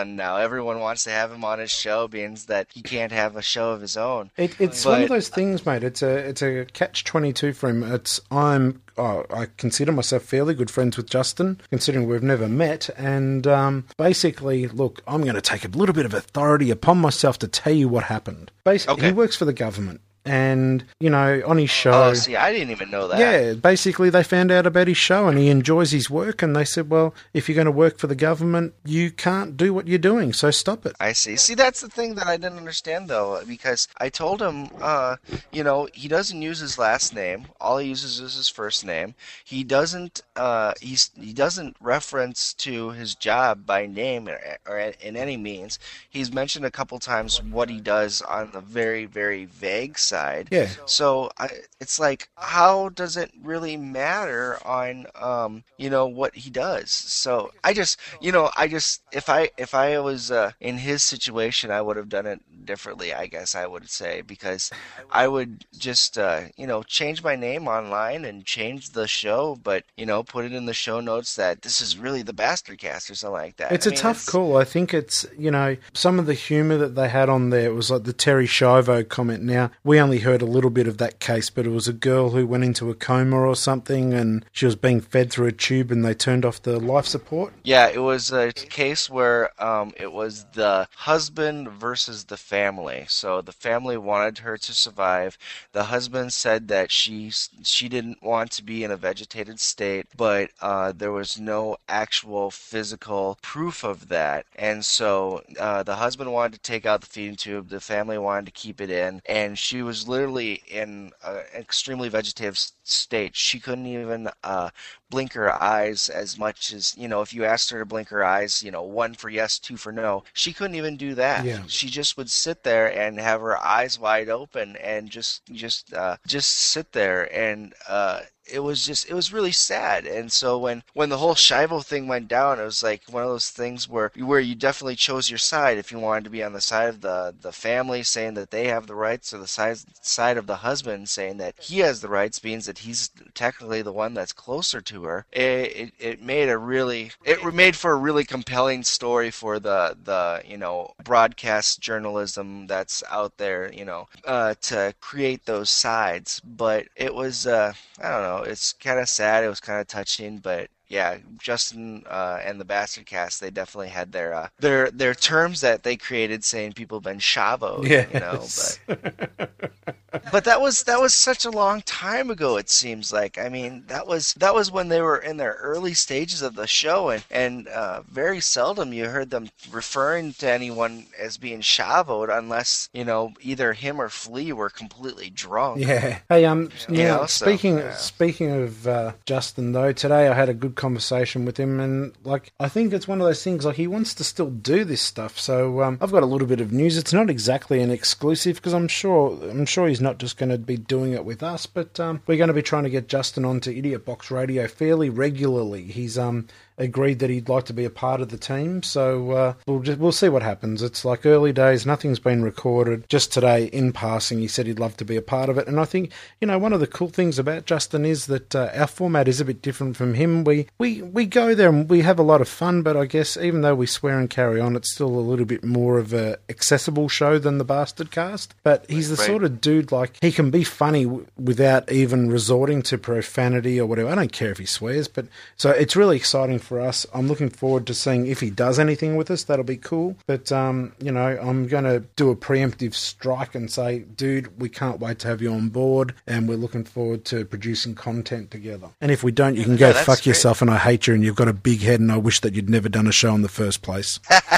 everyone wants to have him on his show, being that he can't have a show of his own. It, it's But- one of those things, mate. It's a it's a catch twenty-two for him. It's I'm oh, I consider myself fairly good friends with Justin, considering we've never met. And um, basically, look, I'm going to take a little bit of authority upon myself to tell you what happened. Basically, Okay. he works for the government. And, you know, on his show... Oh, see, I didn't even know that. Yeah, basically they found out about his show and he enjoys his work, and they said, well, if you're going to work for the government, you can't do what you're doing, so stop it. I see. See, that's the thing that I didn't understand, though, because I told him, uh, you know, he doesn't use his last name. All he uses is his first name. He doesn't, uh, he's, he doesn't reference to his job by name or, or in any means. He's mentioned a couple times what he does on the very, very vague side. Yeah. So I, it's like, how does it really matter on, um, you know, what he does? So I just, you know, I just, if I, if I was uh, in his situation, I would have done it differently, I guess I would say, because I would just, uh, you know, change my name online and change the show, but, you know, put it in the show notes that this is really the Bastard Cast or something like that. It's I a mean, tough it's- call. I think it's, you know, some of the humour that they had on there, it was like the Terry Schiavo comment. Now, we only heard a little bit of that case, but it was a girl who went into a coma or something and she was being fed through a tube and they turned off the life support. Yeah, it was a case where um, it was the husband versus the family. So the family wanted her to survive. The husband said that she she didn't want to be in a vegetated state, but uh, there was no actual physical proof of that. And so uh, the husband wanted to take out the feeding tube. The family wanted to keep it in, and she was literally in an extremely vegetative state. She couldn't even uh, blink her eyes as much as, you know, if you asked her to blink her eyes, you know, one for yes, two for no, she couldn't even do that. Yeah. She just would sit there and have her eyes wide open and just, just, uh, just sit there. And, uh, it was just, it was really sad. And so when, when the whole Schiavo thing went down, it was like one of those things where, where you definitely chose your side. If you wanted to be on the side of the, the family saying that they have the rights, or the side, side of the husband saying that he has the rights, means that he's technically the one that's closer to her. It, it, it made a really, it made for a really compelling story for the, the, you know, broadcast journalism that's out there, you know, uh, to create those sides. But it was, uh, I don't know, it's kind of sad. It was kind of touching, but yeah, Justin uh, and the Bastard Cast, they definitely had their uh, their their terms that they created, saying people have been Chavoed, Yes. you know. But but that was that was such a long time ago. It seems like. I mean, that was that was when they were in their early stages of the show, and and uh, very seldom you heard them referring to anyone as being Chavoed, unless, you know, either him or Flea were completely drunk. Yeah. Hey, um, You now, know, so, speaking yeah. speaking of uh, Justin, though, today I had a good conversation with him, and like I think it's one of those things. Like he wants to still do this stuff, so um, I've got a little bit of news. It's not exactly an exclusive because I'm sure I'm sure he's not just going to be doing it with us, but um, we're going to be trying to get Justin onto Idiot Box Radio fairly regularly. He's um. agreed that he'd like to be a part of the team, so uh, we'll just, we'll see what happens. It's like early days, nothing's been recorded. Just today, in passing, he said he'd love to be a part of it, and I think, you know, one of the cool things about Justin is that uh, our format is a bit different from him. We, we, we go there and we have a lot of fun, but I guess even though we swear and carry on, it's still a little bit more of a accessible show than the Bastard Cast. But he's the Right. sort of dude, like, he can be funny w- without even resorting to profanity or whatever. I don't care if he swears, but so it's really exciting for us. I'm looking forward to seeing if he does anything with us. That'll be cool. But, um, you know, I'm going to do a preemptive strike and say, dude, we can't wait to have you on board, and we're looking forward to producing content together. And if we don't, you can go Yeah, that's fuck great. yourself, and I hate you, and you've got a big head, and I wish that you'd never done a show in the first place.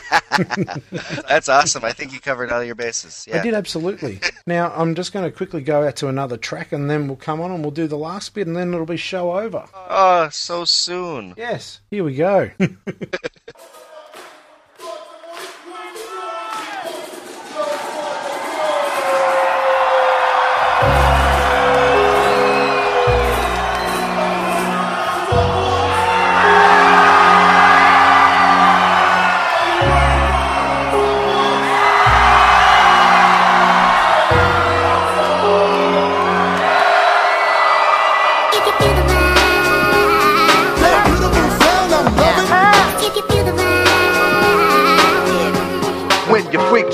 That's awesome. I think you covered all your bases. Yeah. I did, absolutely. Now, I'm just going to quickly go out to another track, and then we'll come on and we'll do the last bit, and then it'll be show over. Oh, so soon. Yes, here we go. That beautiful sound I'm loving.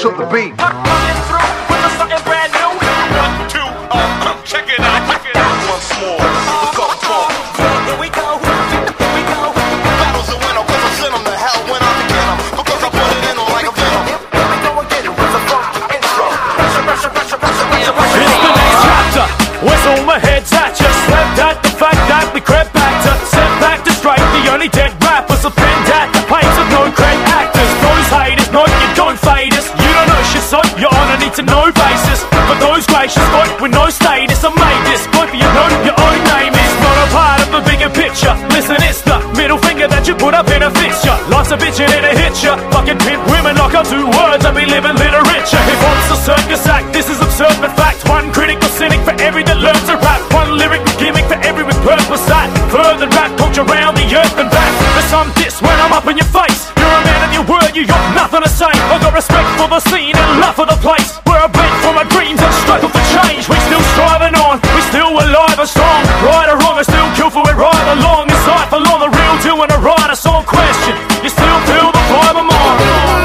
to the beat. Coming through with a something brand new. One, two, uh, check it out, check it out. Once more, the Funk Funk. Here we go, here we go. Battles a winner, cause I sent them to hell when I begin them. Because I put it in them like a venom. Here we go again with a funky intro. Pressure, pressure, pressure, pressure, pressure, pressure. It's the next chapter. Where's all my heads at? Just slept at the fact that we crept back to set back to strike. The only dead rappers are pinned at the place of no great actors. Those haters, no, you don't fade us. You don't know shit, so you're on a need to know basis. But those gracious folk with no status, I made this. But you know your own name is not a part of the bigger picture. Listen, it's the middle finger that you put up in a fixture. Life's a bitch and it'll hit ya. Fucking pimp women knock up two words and we live in literature. Hip hop's a circus act, this is absurd but fact. One critical cynic for every that learns to rap. One lyric gimmick for every with purpose that further rap culture around the earth and back. For some diss when I'm up in your face. You're a man of your word, you got nothing to say. I got respect for the scene and love for the place. Where I bent for my dreams and struggle for change. We still striving on, we still alive and strong. Right or wrong, I still kill for it right along. Inside for long, the real doing a right, a song question. You still feel the vibe I'm on.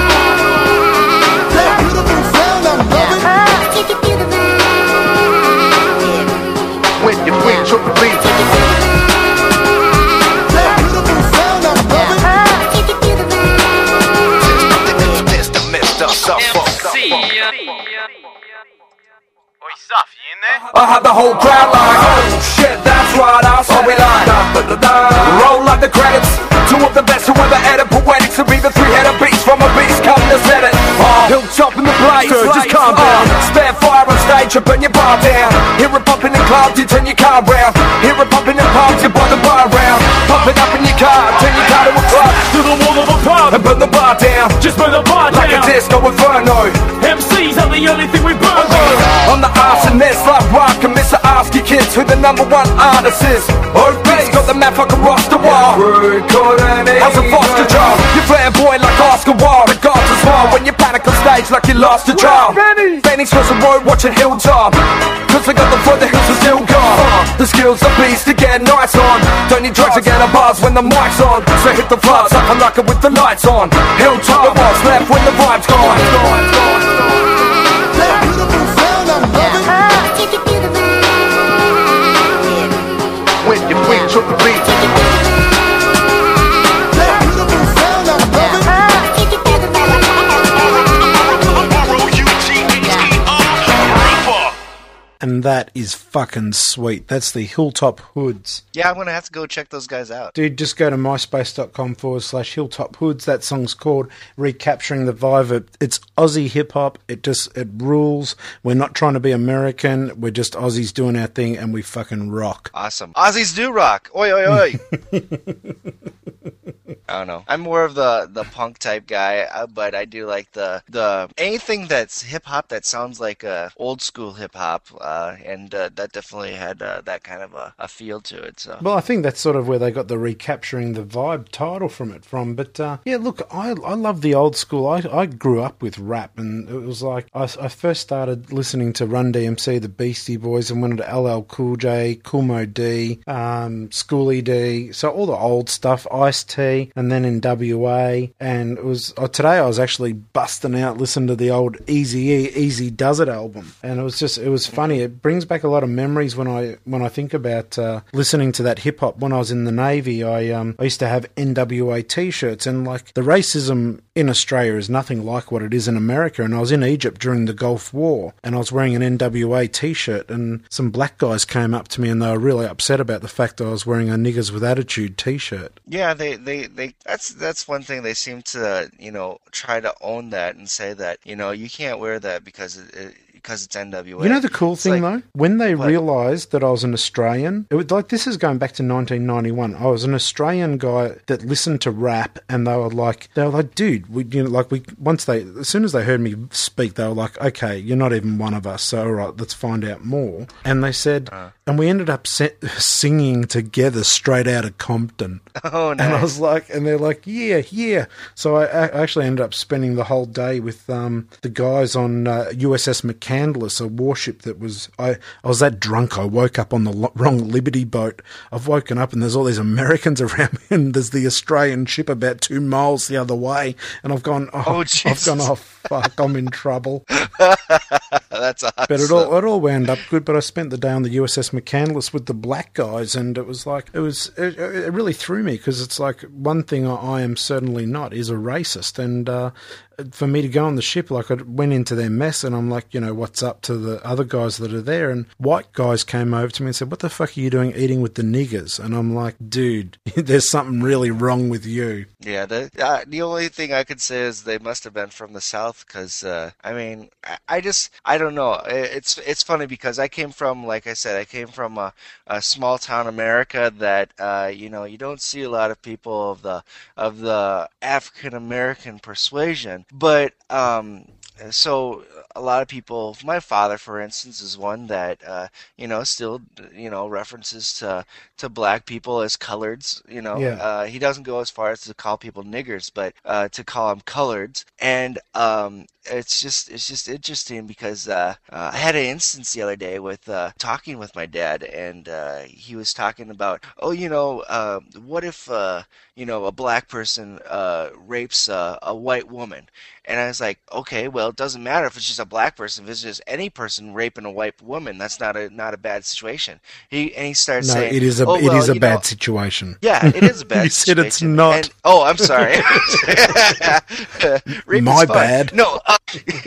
That beautiful sound I'm loving. When you swing to the beat. That beautiful sound I'm loving. It's the Mister Suffolk. I had the whole crowd like, oh shit, that's right, I saw we like da, da, da, da. Roll like the credits. Two of the best who ever edited poetic to be the three-headed beast from a beast come to set it. Oh, hilltop in the place, so just calm down. Spare fire on stage, you burn your bar down. Hear it bumping in clubs, you turn your car round. Hear it bumping in pubs, you buy the bar round. Pump it up in your car, turn your car to a club. To the wall of a pub and burn the bar down. Just burn the bar down. Like a disco inferno. M Cs are the only thing we burn. On the arsonist like rock and Mister Ask your kids who the number one artist is. Obese got the map like a roster wall. How's a foster child? You flamboyant like Oscar Wilde. The gods as well when you panic on stage like you lost a child. Phoenix was a road watching Hilltop. Cause I got the floor, the hills are still gone. The skills are beast to get nice on. Don't need drugs to get a buzz when the mic's on. So hit the floods up and like it with the lights on. Hilltop, what's left when the vibe's gone. That beautiful sound I'm loving. When you swing to the beat. That beautiful sound I'm loving. And that is fucking sweet. That's the Hilltop Hoods. Yeah, I'm going to have to go check those guys out. Dude, just go to myspace.com forward slash Hilltop Hoods. That song's called Recapturing the Vibe. It's Aussie hip-hop. It just, it rules. We're not trying to be American. We're just Aussies doing our thing, and we fucking rock. Awesome. Aussies do rock. Oi, oi, oi. I don't know. I'm more of the, the punk type guy, uh, but I do like the the anything that's hip hop that sounds like uh, old school hip hop, uh, and uh, that definitely had uh, that kind of a, a feel to it. So. Well, I think that's sort of where they got the Recapturing the Vibe title from it from. But uh, yeah, look, I I love the old school. I I grew up with rap, and it was like I, I first started listening to Run D M C, the Beastie Boys, and went into L L Cool J, Kool Moe D, um, Schoolie D, so all the old stuff, Ice-T. And then in W A, and it was oh, today I was actually busting out listening to the old Eazy-E, Easy Does It album, and it was just it was funny. It brings back a lot of memories when I when I think about uh, listening to that hip hop. When I was in the Navy, I um I used to have N W A T-shirts, and like the racism in Australia is nothing like what it is in America. And I was in Egypt during the Gulf War, and I was wearing an N W A T-shirt, and some black guys came up to me, and they were really upset about the fact that I was wearing a Niggers with Attitude T-shirt. Yeah, they they they. That's that's one thing they seem to you know try to own that and say that you know you can't wear that because it, it because it's N W A. You know the cool it's thing like, though, when they what? realised that I was an Australian, it was like this is going back to nineteen ninety-one. I was an Australian guy that listened to rap, and they were like, they were like, dude, we, you know, like we once they as soon as they heard me speak, they were like, okay, you're not even one of us, so all right, let's find out more. And they said. Uh. and we ended up se- singing together straight out of Compton. Oh, nice. And I was like, and they're like, yeah, yeah. So I, I actually ended up spending the whole day with um, the guys on uh, U S S McCandless, a warship that was, I, I was that drunk I woke up on the lo- wrong Liberty boat. I've woken up and there's all these Americans around me and there's the Australian ship about two miles the other way. And I've gone, oh, Oh, I've Jesus. gone, oh, fuck, I'm in trouble. That's awesome. But it all it all wound up good. But I spent the day on the U S S McCandless with the black guys, and it was like it was it, it really threw me because it's like one thing I, I am certainly not is a racist, and uh, for me to go on the ship, like I went into their mess, and I'm like, you know, what's up to the other guys that are there? And white guys came over to me and said, "What the fuck are you doing eating with the niggers?" And I'm like, dude, there's something really wrong with you. Yeah, the uh, the only thing I could say is they must have been from the South, because uh, I mean, I, I just I don't know. It's it's funny because I came from, like I said, I came from a, a small town America that uh, you know, you don't see a lot of people of the of the African American persuasion, but um. So a lot of people, my father, for instance, is one that, uh, you know, still, you know, references to, to black people as coloreds, you know. Yeah. Uh, he doesn't go as far as to call people niggers, but uh, to call them coloreds. And um, it's just it's just interesting because uh, uh, I had an instance the other day with uh, talking with my dad, and uh, he was talking about, oh, you know, uh, what if, uh, you know, a black person uh, rapes a, a white woman? And I was like, okay, well, it doesn't matter if it's just a black person. If it's just any person raping a white woman, that's not a not a bad situation. He and he starts No, saying, it is a oh, it well, is a you bad know, situation. Yeah, it is a bad You situation. said it's not. And, oh, I'm sorry. Rape My is fine. bad. No, uh,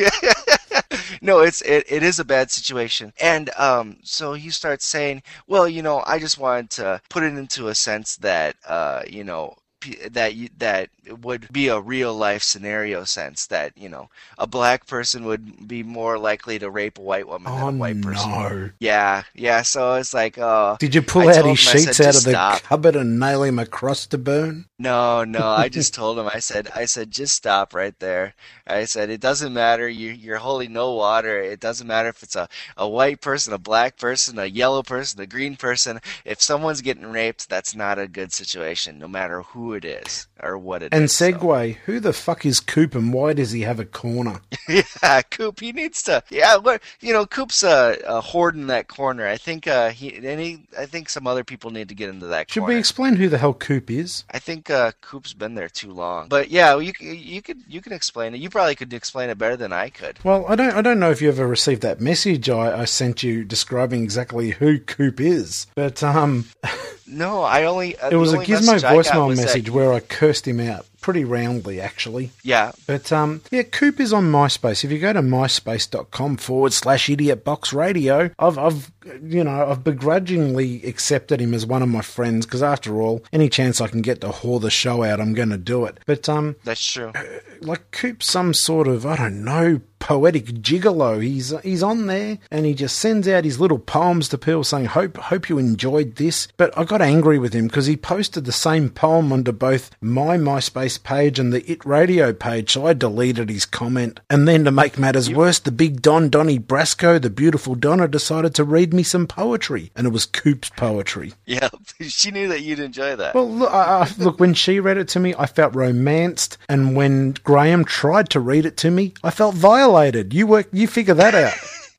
no, it's it, it is a bad situation. And um, so he starts saying, well, you know, I just wanted to put it into a sense that, uh, you know, that you, that it would be a real life scenario sense that, you know, a black person would be more likely to rape a white woman than Oh, a white person. no. Yeah, yeah. So it's like, oh. Did you pull I out told his him, I sheets said, out "Just of the stop." cupboard and nail him across to burn? No, no. I just told him. I said, I said, just stop right there. I said, it doesn't matter. You, you're holding no water. It doesn't matter if it's a, a white person, a black person, a yellow person, a green person. If someone's getting raped, that's not a good situation, no matter who it is or what it And is. so. segue, who the fuck is Coop and why does he have a corner? Yeah, Coop. He needs to. Yeah, what you know, Coop's a, a hoarding that corner. I think uh, he and he. I think some other people need to get into that Should corner. we explain who the hell Coop is? I think uh, Coop's been there too long. But yeah, you you could you can explain it. You probably could explain it better than I could. Well, I don't I don't know if you ever received that message I, I sent you describing exactly who Coop is. But um No, I only. Uh, it was the a only Gizmo message I got voicemail was that- message where I cursed him out pretty roundly, actually. Yeah. But, um, yeah, Coop is on MySpace. If you go to myspace.com forward slash idiot box radio, I've, I've, you know, I've begrudgingly accepted him as one of my friends because, after all, any chance I can get to whore the show out, I'm going to do it. But, um, That's true. like, Coop's some sort of, I don't know, poetic gigolo. He's he's on there and he just sends out his little poems to people saying, hope hope you enjoyed this. But I got angry with him because he posted the same poem onto both my MySpace page and the It Radio page, so I deleted his comment. And then to make matters worse, the big Don Donnie Brasco, the beautiful Donna, decided to read me some poetry, and it was Coop's poetry. Yeah, she knew that you'd enjoy that. Well, look, I, I, look, when she read it to me, I felt romanced, and when Graham tried to read it to me, I felt violated. You work, you figure that out.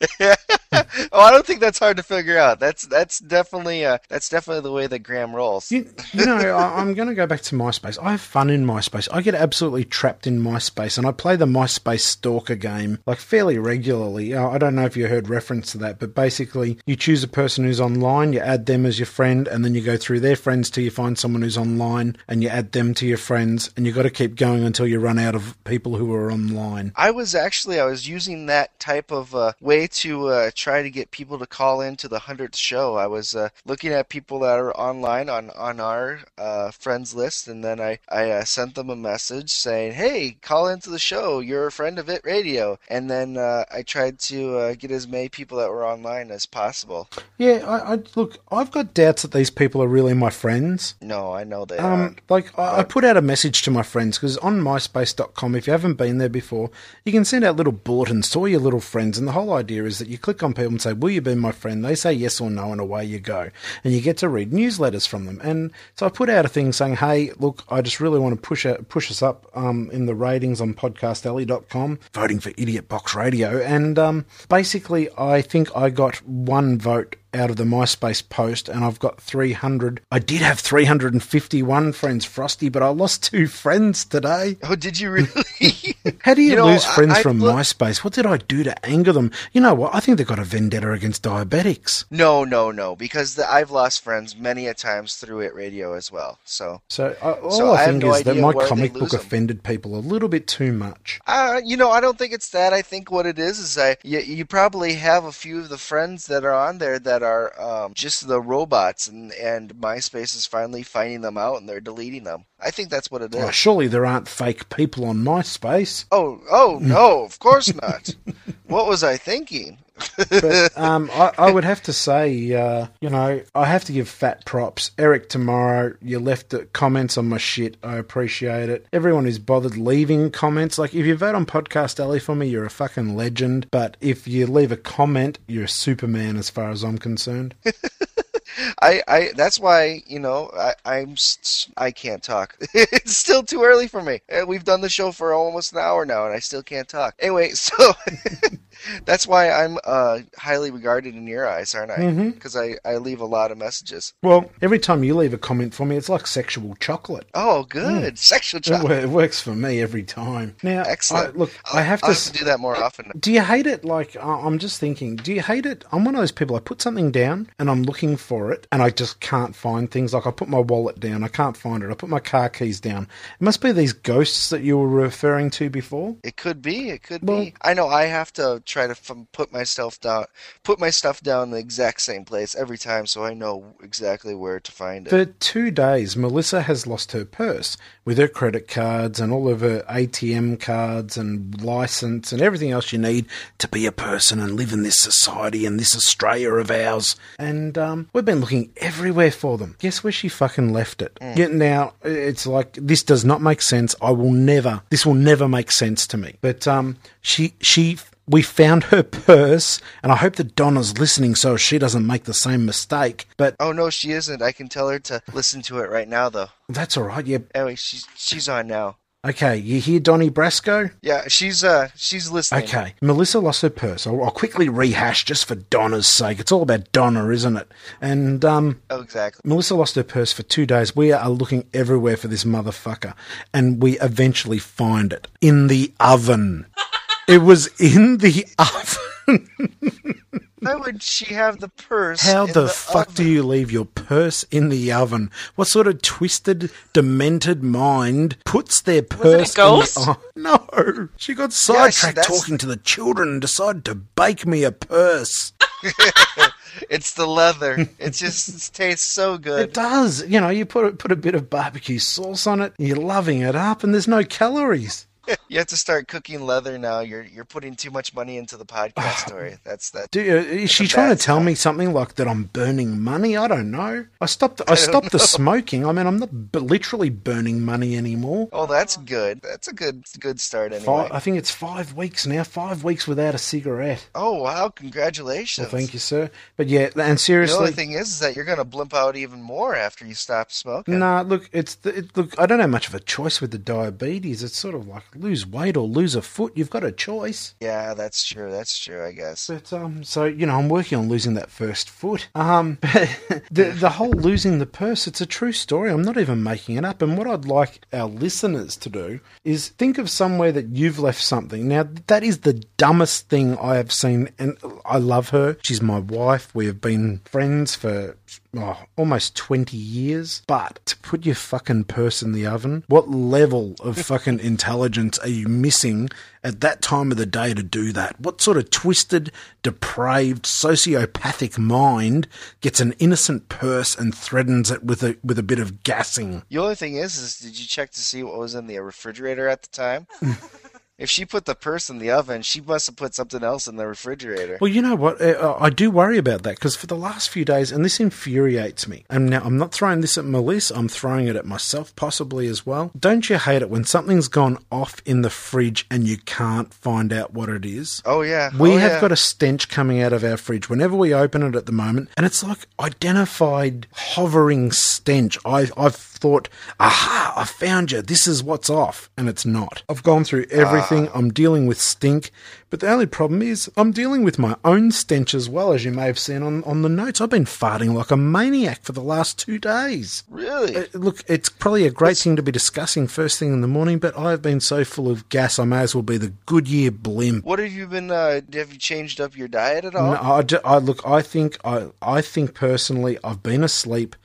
Oh, I don't think that's hard to figure out. That's that's definitely uh, that's definitely the way that Graham rolls. You, you know, I, I'm going to go back to MySpace. I have fun in MySpace. I get absolutely trapped in MySpace, and I play the MySpace Stalker game like fairly regularly. I don't know if you heard reference to that, but basically, you choose a person who's online, you add them as your friend, and then you go through their friends till you find someone who's online, and you add them to your friends, and you've got to keep going until you run out of people who are online. I was actually I was using that type of uh, way to uh, try to get people to call into the hundredth show. I was uh, looking at people that are online on on our uh, friends list, and then I I uh, sent them a message saying, "Hey, call into the show. You're a friend of It Radio." And then uh, I tried to uh, get as many people that were online as possible. Yeah, I, I look. I've got doubts that these people are really my friends. No, I know they Um, aren't. like, I, I put out a message to my friends because on myspace dot com, if you haven't been there before, you can send out little bulletins to all your little friends, and the whole idea is that you click on on people and say, will you be my friend? They say yes or no, and away you go. And you get to read newsletters from them. And so I put out a thing saying, hey, look, I just really want to push out, push us up um, in the ratings on podcast alley dot com, voting for Idiot Box Radio. And um, basically, I think I got one vote out of the MySpace post, and I've got three hundred. I did have three hundred fifty-one friends, Frosty, but I lost two friends today. Oh, did you really? How do you, You know, lose friends I- I from look- MySpace? What did I do to anger them? You know what? I think they've got a vendetta against diabetics. No, no, no, because the, I've lost friends many a times through it radio as well. So, So uh, all So I I have think no is that idea my where they comic lose book 'em. offended people a little bit too much. uh, you know, I don't think it's that. I think what it is is I you, you probably have a few of the friends that are on there that are um, just the robots, and and MySpace is finally finding them out and they're deleting them. I think that's what it is. Oh, surely there aren't fake people on MySpace. Oh, oh no, of course not. What was I thinking? But um, I, I would have to say, uh, you know, I have to give fat props. Eric Tomorrow, you left the comments on my shit. I appreciate it. Everyone who's bothered leaving comments, like if you vote on Podcast Alley for me, you're a fucking legend. But if you leave a comment, you're a Superman as far as I'm concerned. I, I, that's why, you know, I, I'm, s- I can't talk. It's still too early for me. Uh, We've done the show for almost an hour now, and I still can't talk. Anyway, so that's why I'm uh, highly regarded in your eyes, aren't I? Because I, I leave a lot of messages. Well, every time you leave a comment for me, it's like sexual chocolate. Oh, good. Sexual It, chocolate. wo- it works for me every time. Now, Excellent. I, look, I'll, I have I'll to. have to do that more often. Do you hate it? Like, I- I'm just thinking, do you hate it? I'm one of those people, I put something down and I'm looking for it and I just can't find things. Like, I put my wallet down, I can't find it. I put my car keys down. It must be these ghosts that you were referring to before. It could be. It could Well- be. I know I have to try to f- put myself down, put my stuff down in the exact same place every time, so I know exactly where to find it. For two days, Melissa has lost her purse with her credit cards and all of her A T M cards and license and everything else you need to be a person and live in this society and this Australia of ours. And um, we've been looking everywhere for them. Guess where she fucking left it? Yeah, now, it's like, this does not make sense. I will never, this will never make sense to me. But um, she, she, we found her purse, and I hope that Donna's listening so she doesn't make the same mistake. But Oh no, she isn't. I can tell her to listen to it right now, though. that's all right. Yeah. Anyway, she's she's on now. Okay, you hear Donnie Brasco? Yeah, she's uh she's listening. Okay, Melissa lost her purse. I'll, I'll quickly rehash just for Donna's sake. It's all about Donna, isn't it? And um, Oh, exactly. Melissa lost her purse for two days. We are looking everywhere for this motherfucker, and we eventually find it in the oven. It was in the oven. Why would she have the purse? How in the, fuck oven? do you leave your purse in the oven? What sort of twisted, demented mind puts their purse it a ghost? in the oven? No, she got Yeah, sidetracked that's- talking to the children and decided to bake me a purse. It's the leather. It just it tastes so It good. does. You know, you put a, put a bit of barbecue sauce on it, you're loving it up, and there's no calories. You have to start cooking leather now. You're you're putting too much money into the podcast story. That's that. Do, uh, is she a trying to bad tell sign. me something like that I'm burning money? I don't know. I stopped. I, stopped the smoking. I mean, I'm not b- literally burning money anymore. Oh, that's good. That's a good good start anyway. Five, I think it's five weeks now. Five weeks without a cigarette. Oh wow! Congratulations. Well, thank you, sir. But yeah, and The only seriously, thing is, is that you're going to blimp out even more after you stop smoking. nah. Look, it's the, it, look. I don't have much of a choice with the diabetes. It's sort of like lose weight or lose a foot. You've got a choice. Yeah, that's true. That's true. I guess. But um, so you know, I'm working on losing that first foot. Um, but the the whole losing the purse, it's a true story. I'm not even making it up. And what I'd like our listeners to do is think of somewhere that you've left something. Now that is the dumbest thing I have seen, and I love her. She's my wife. We have been friends for oh, almost twenty years. But to put your fucking purse in the oven, what level of fucking intelligence are you missing at that time of the day to do that? What sort of twisted, depraved, sociopathic mind gets an innocent purse and threatens it with a with a bit of gassing? The only thing is, is did you check to see what was in the refrigerator at the time? if she put the purse in the oven, she must have put something else in the refrigerator. Well, you know what? Uh, I do worry about that because for the last few days, and this infuriates me, and now I'm not throwing this at Melissa, I'm throwing it at myself possibly as well. Don't you hate it when something's gone off in the fridge and you can't find out what it is? Oh, yeah. We oh, have yeah. got a stench coming out of our fridge whenever we open it at the moment, and it's like identified hovering stench. I, I've thought, aha, I found you. This is what's off, and it's not. I've gone through everything. Ah. I'm dealing with stink, but the only problem is I'm dealing with my own stench as well, as you may have seen on, on the notes. I've been farting like a maniac for the last two days. Really? Uh, look, it's probably a great thing to be discussing first thing in the morning, but I've been so full of gas, I may as well be the Goodyear blimp. What have you been, uh, have you changed up your diet at all? No, I, ju- I look. I think. I. I think personally, I've been asleep.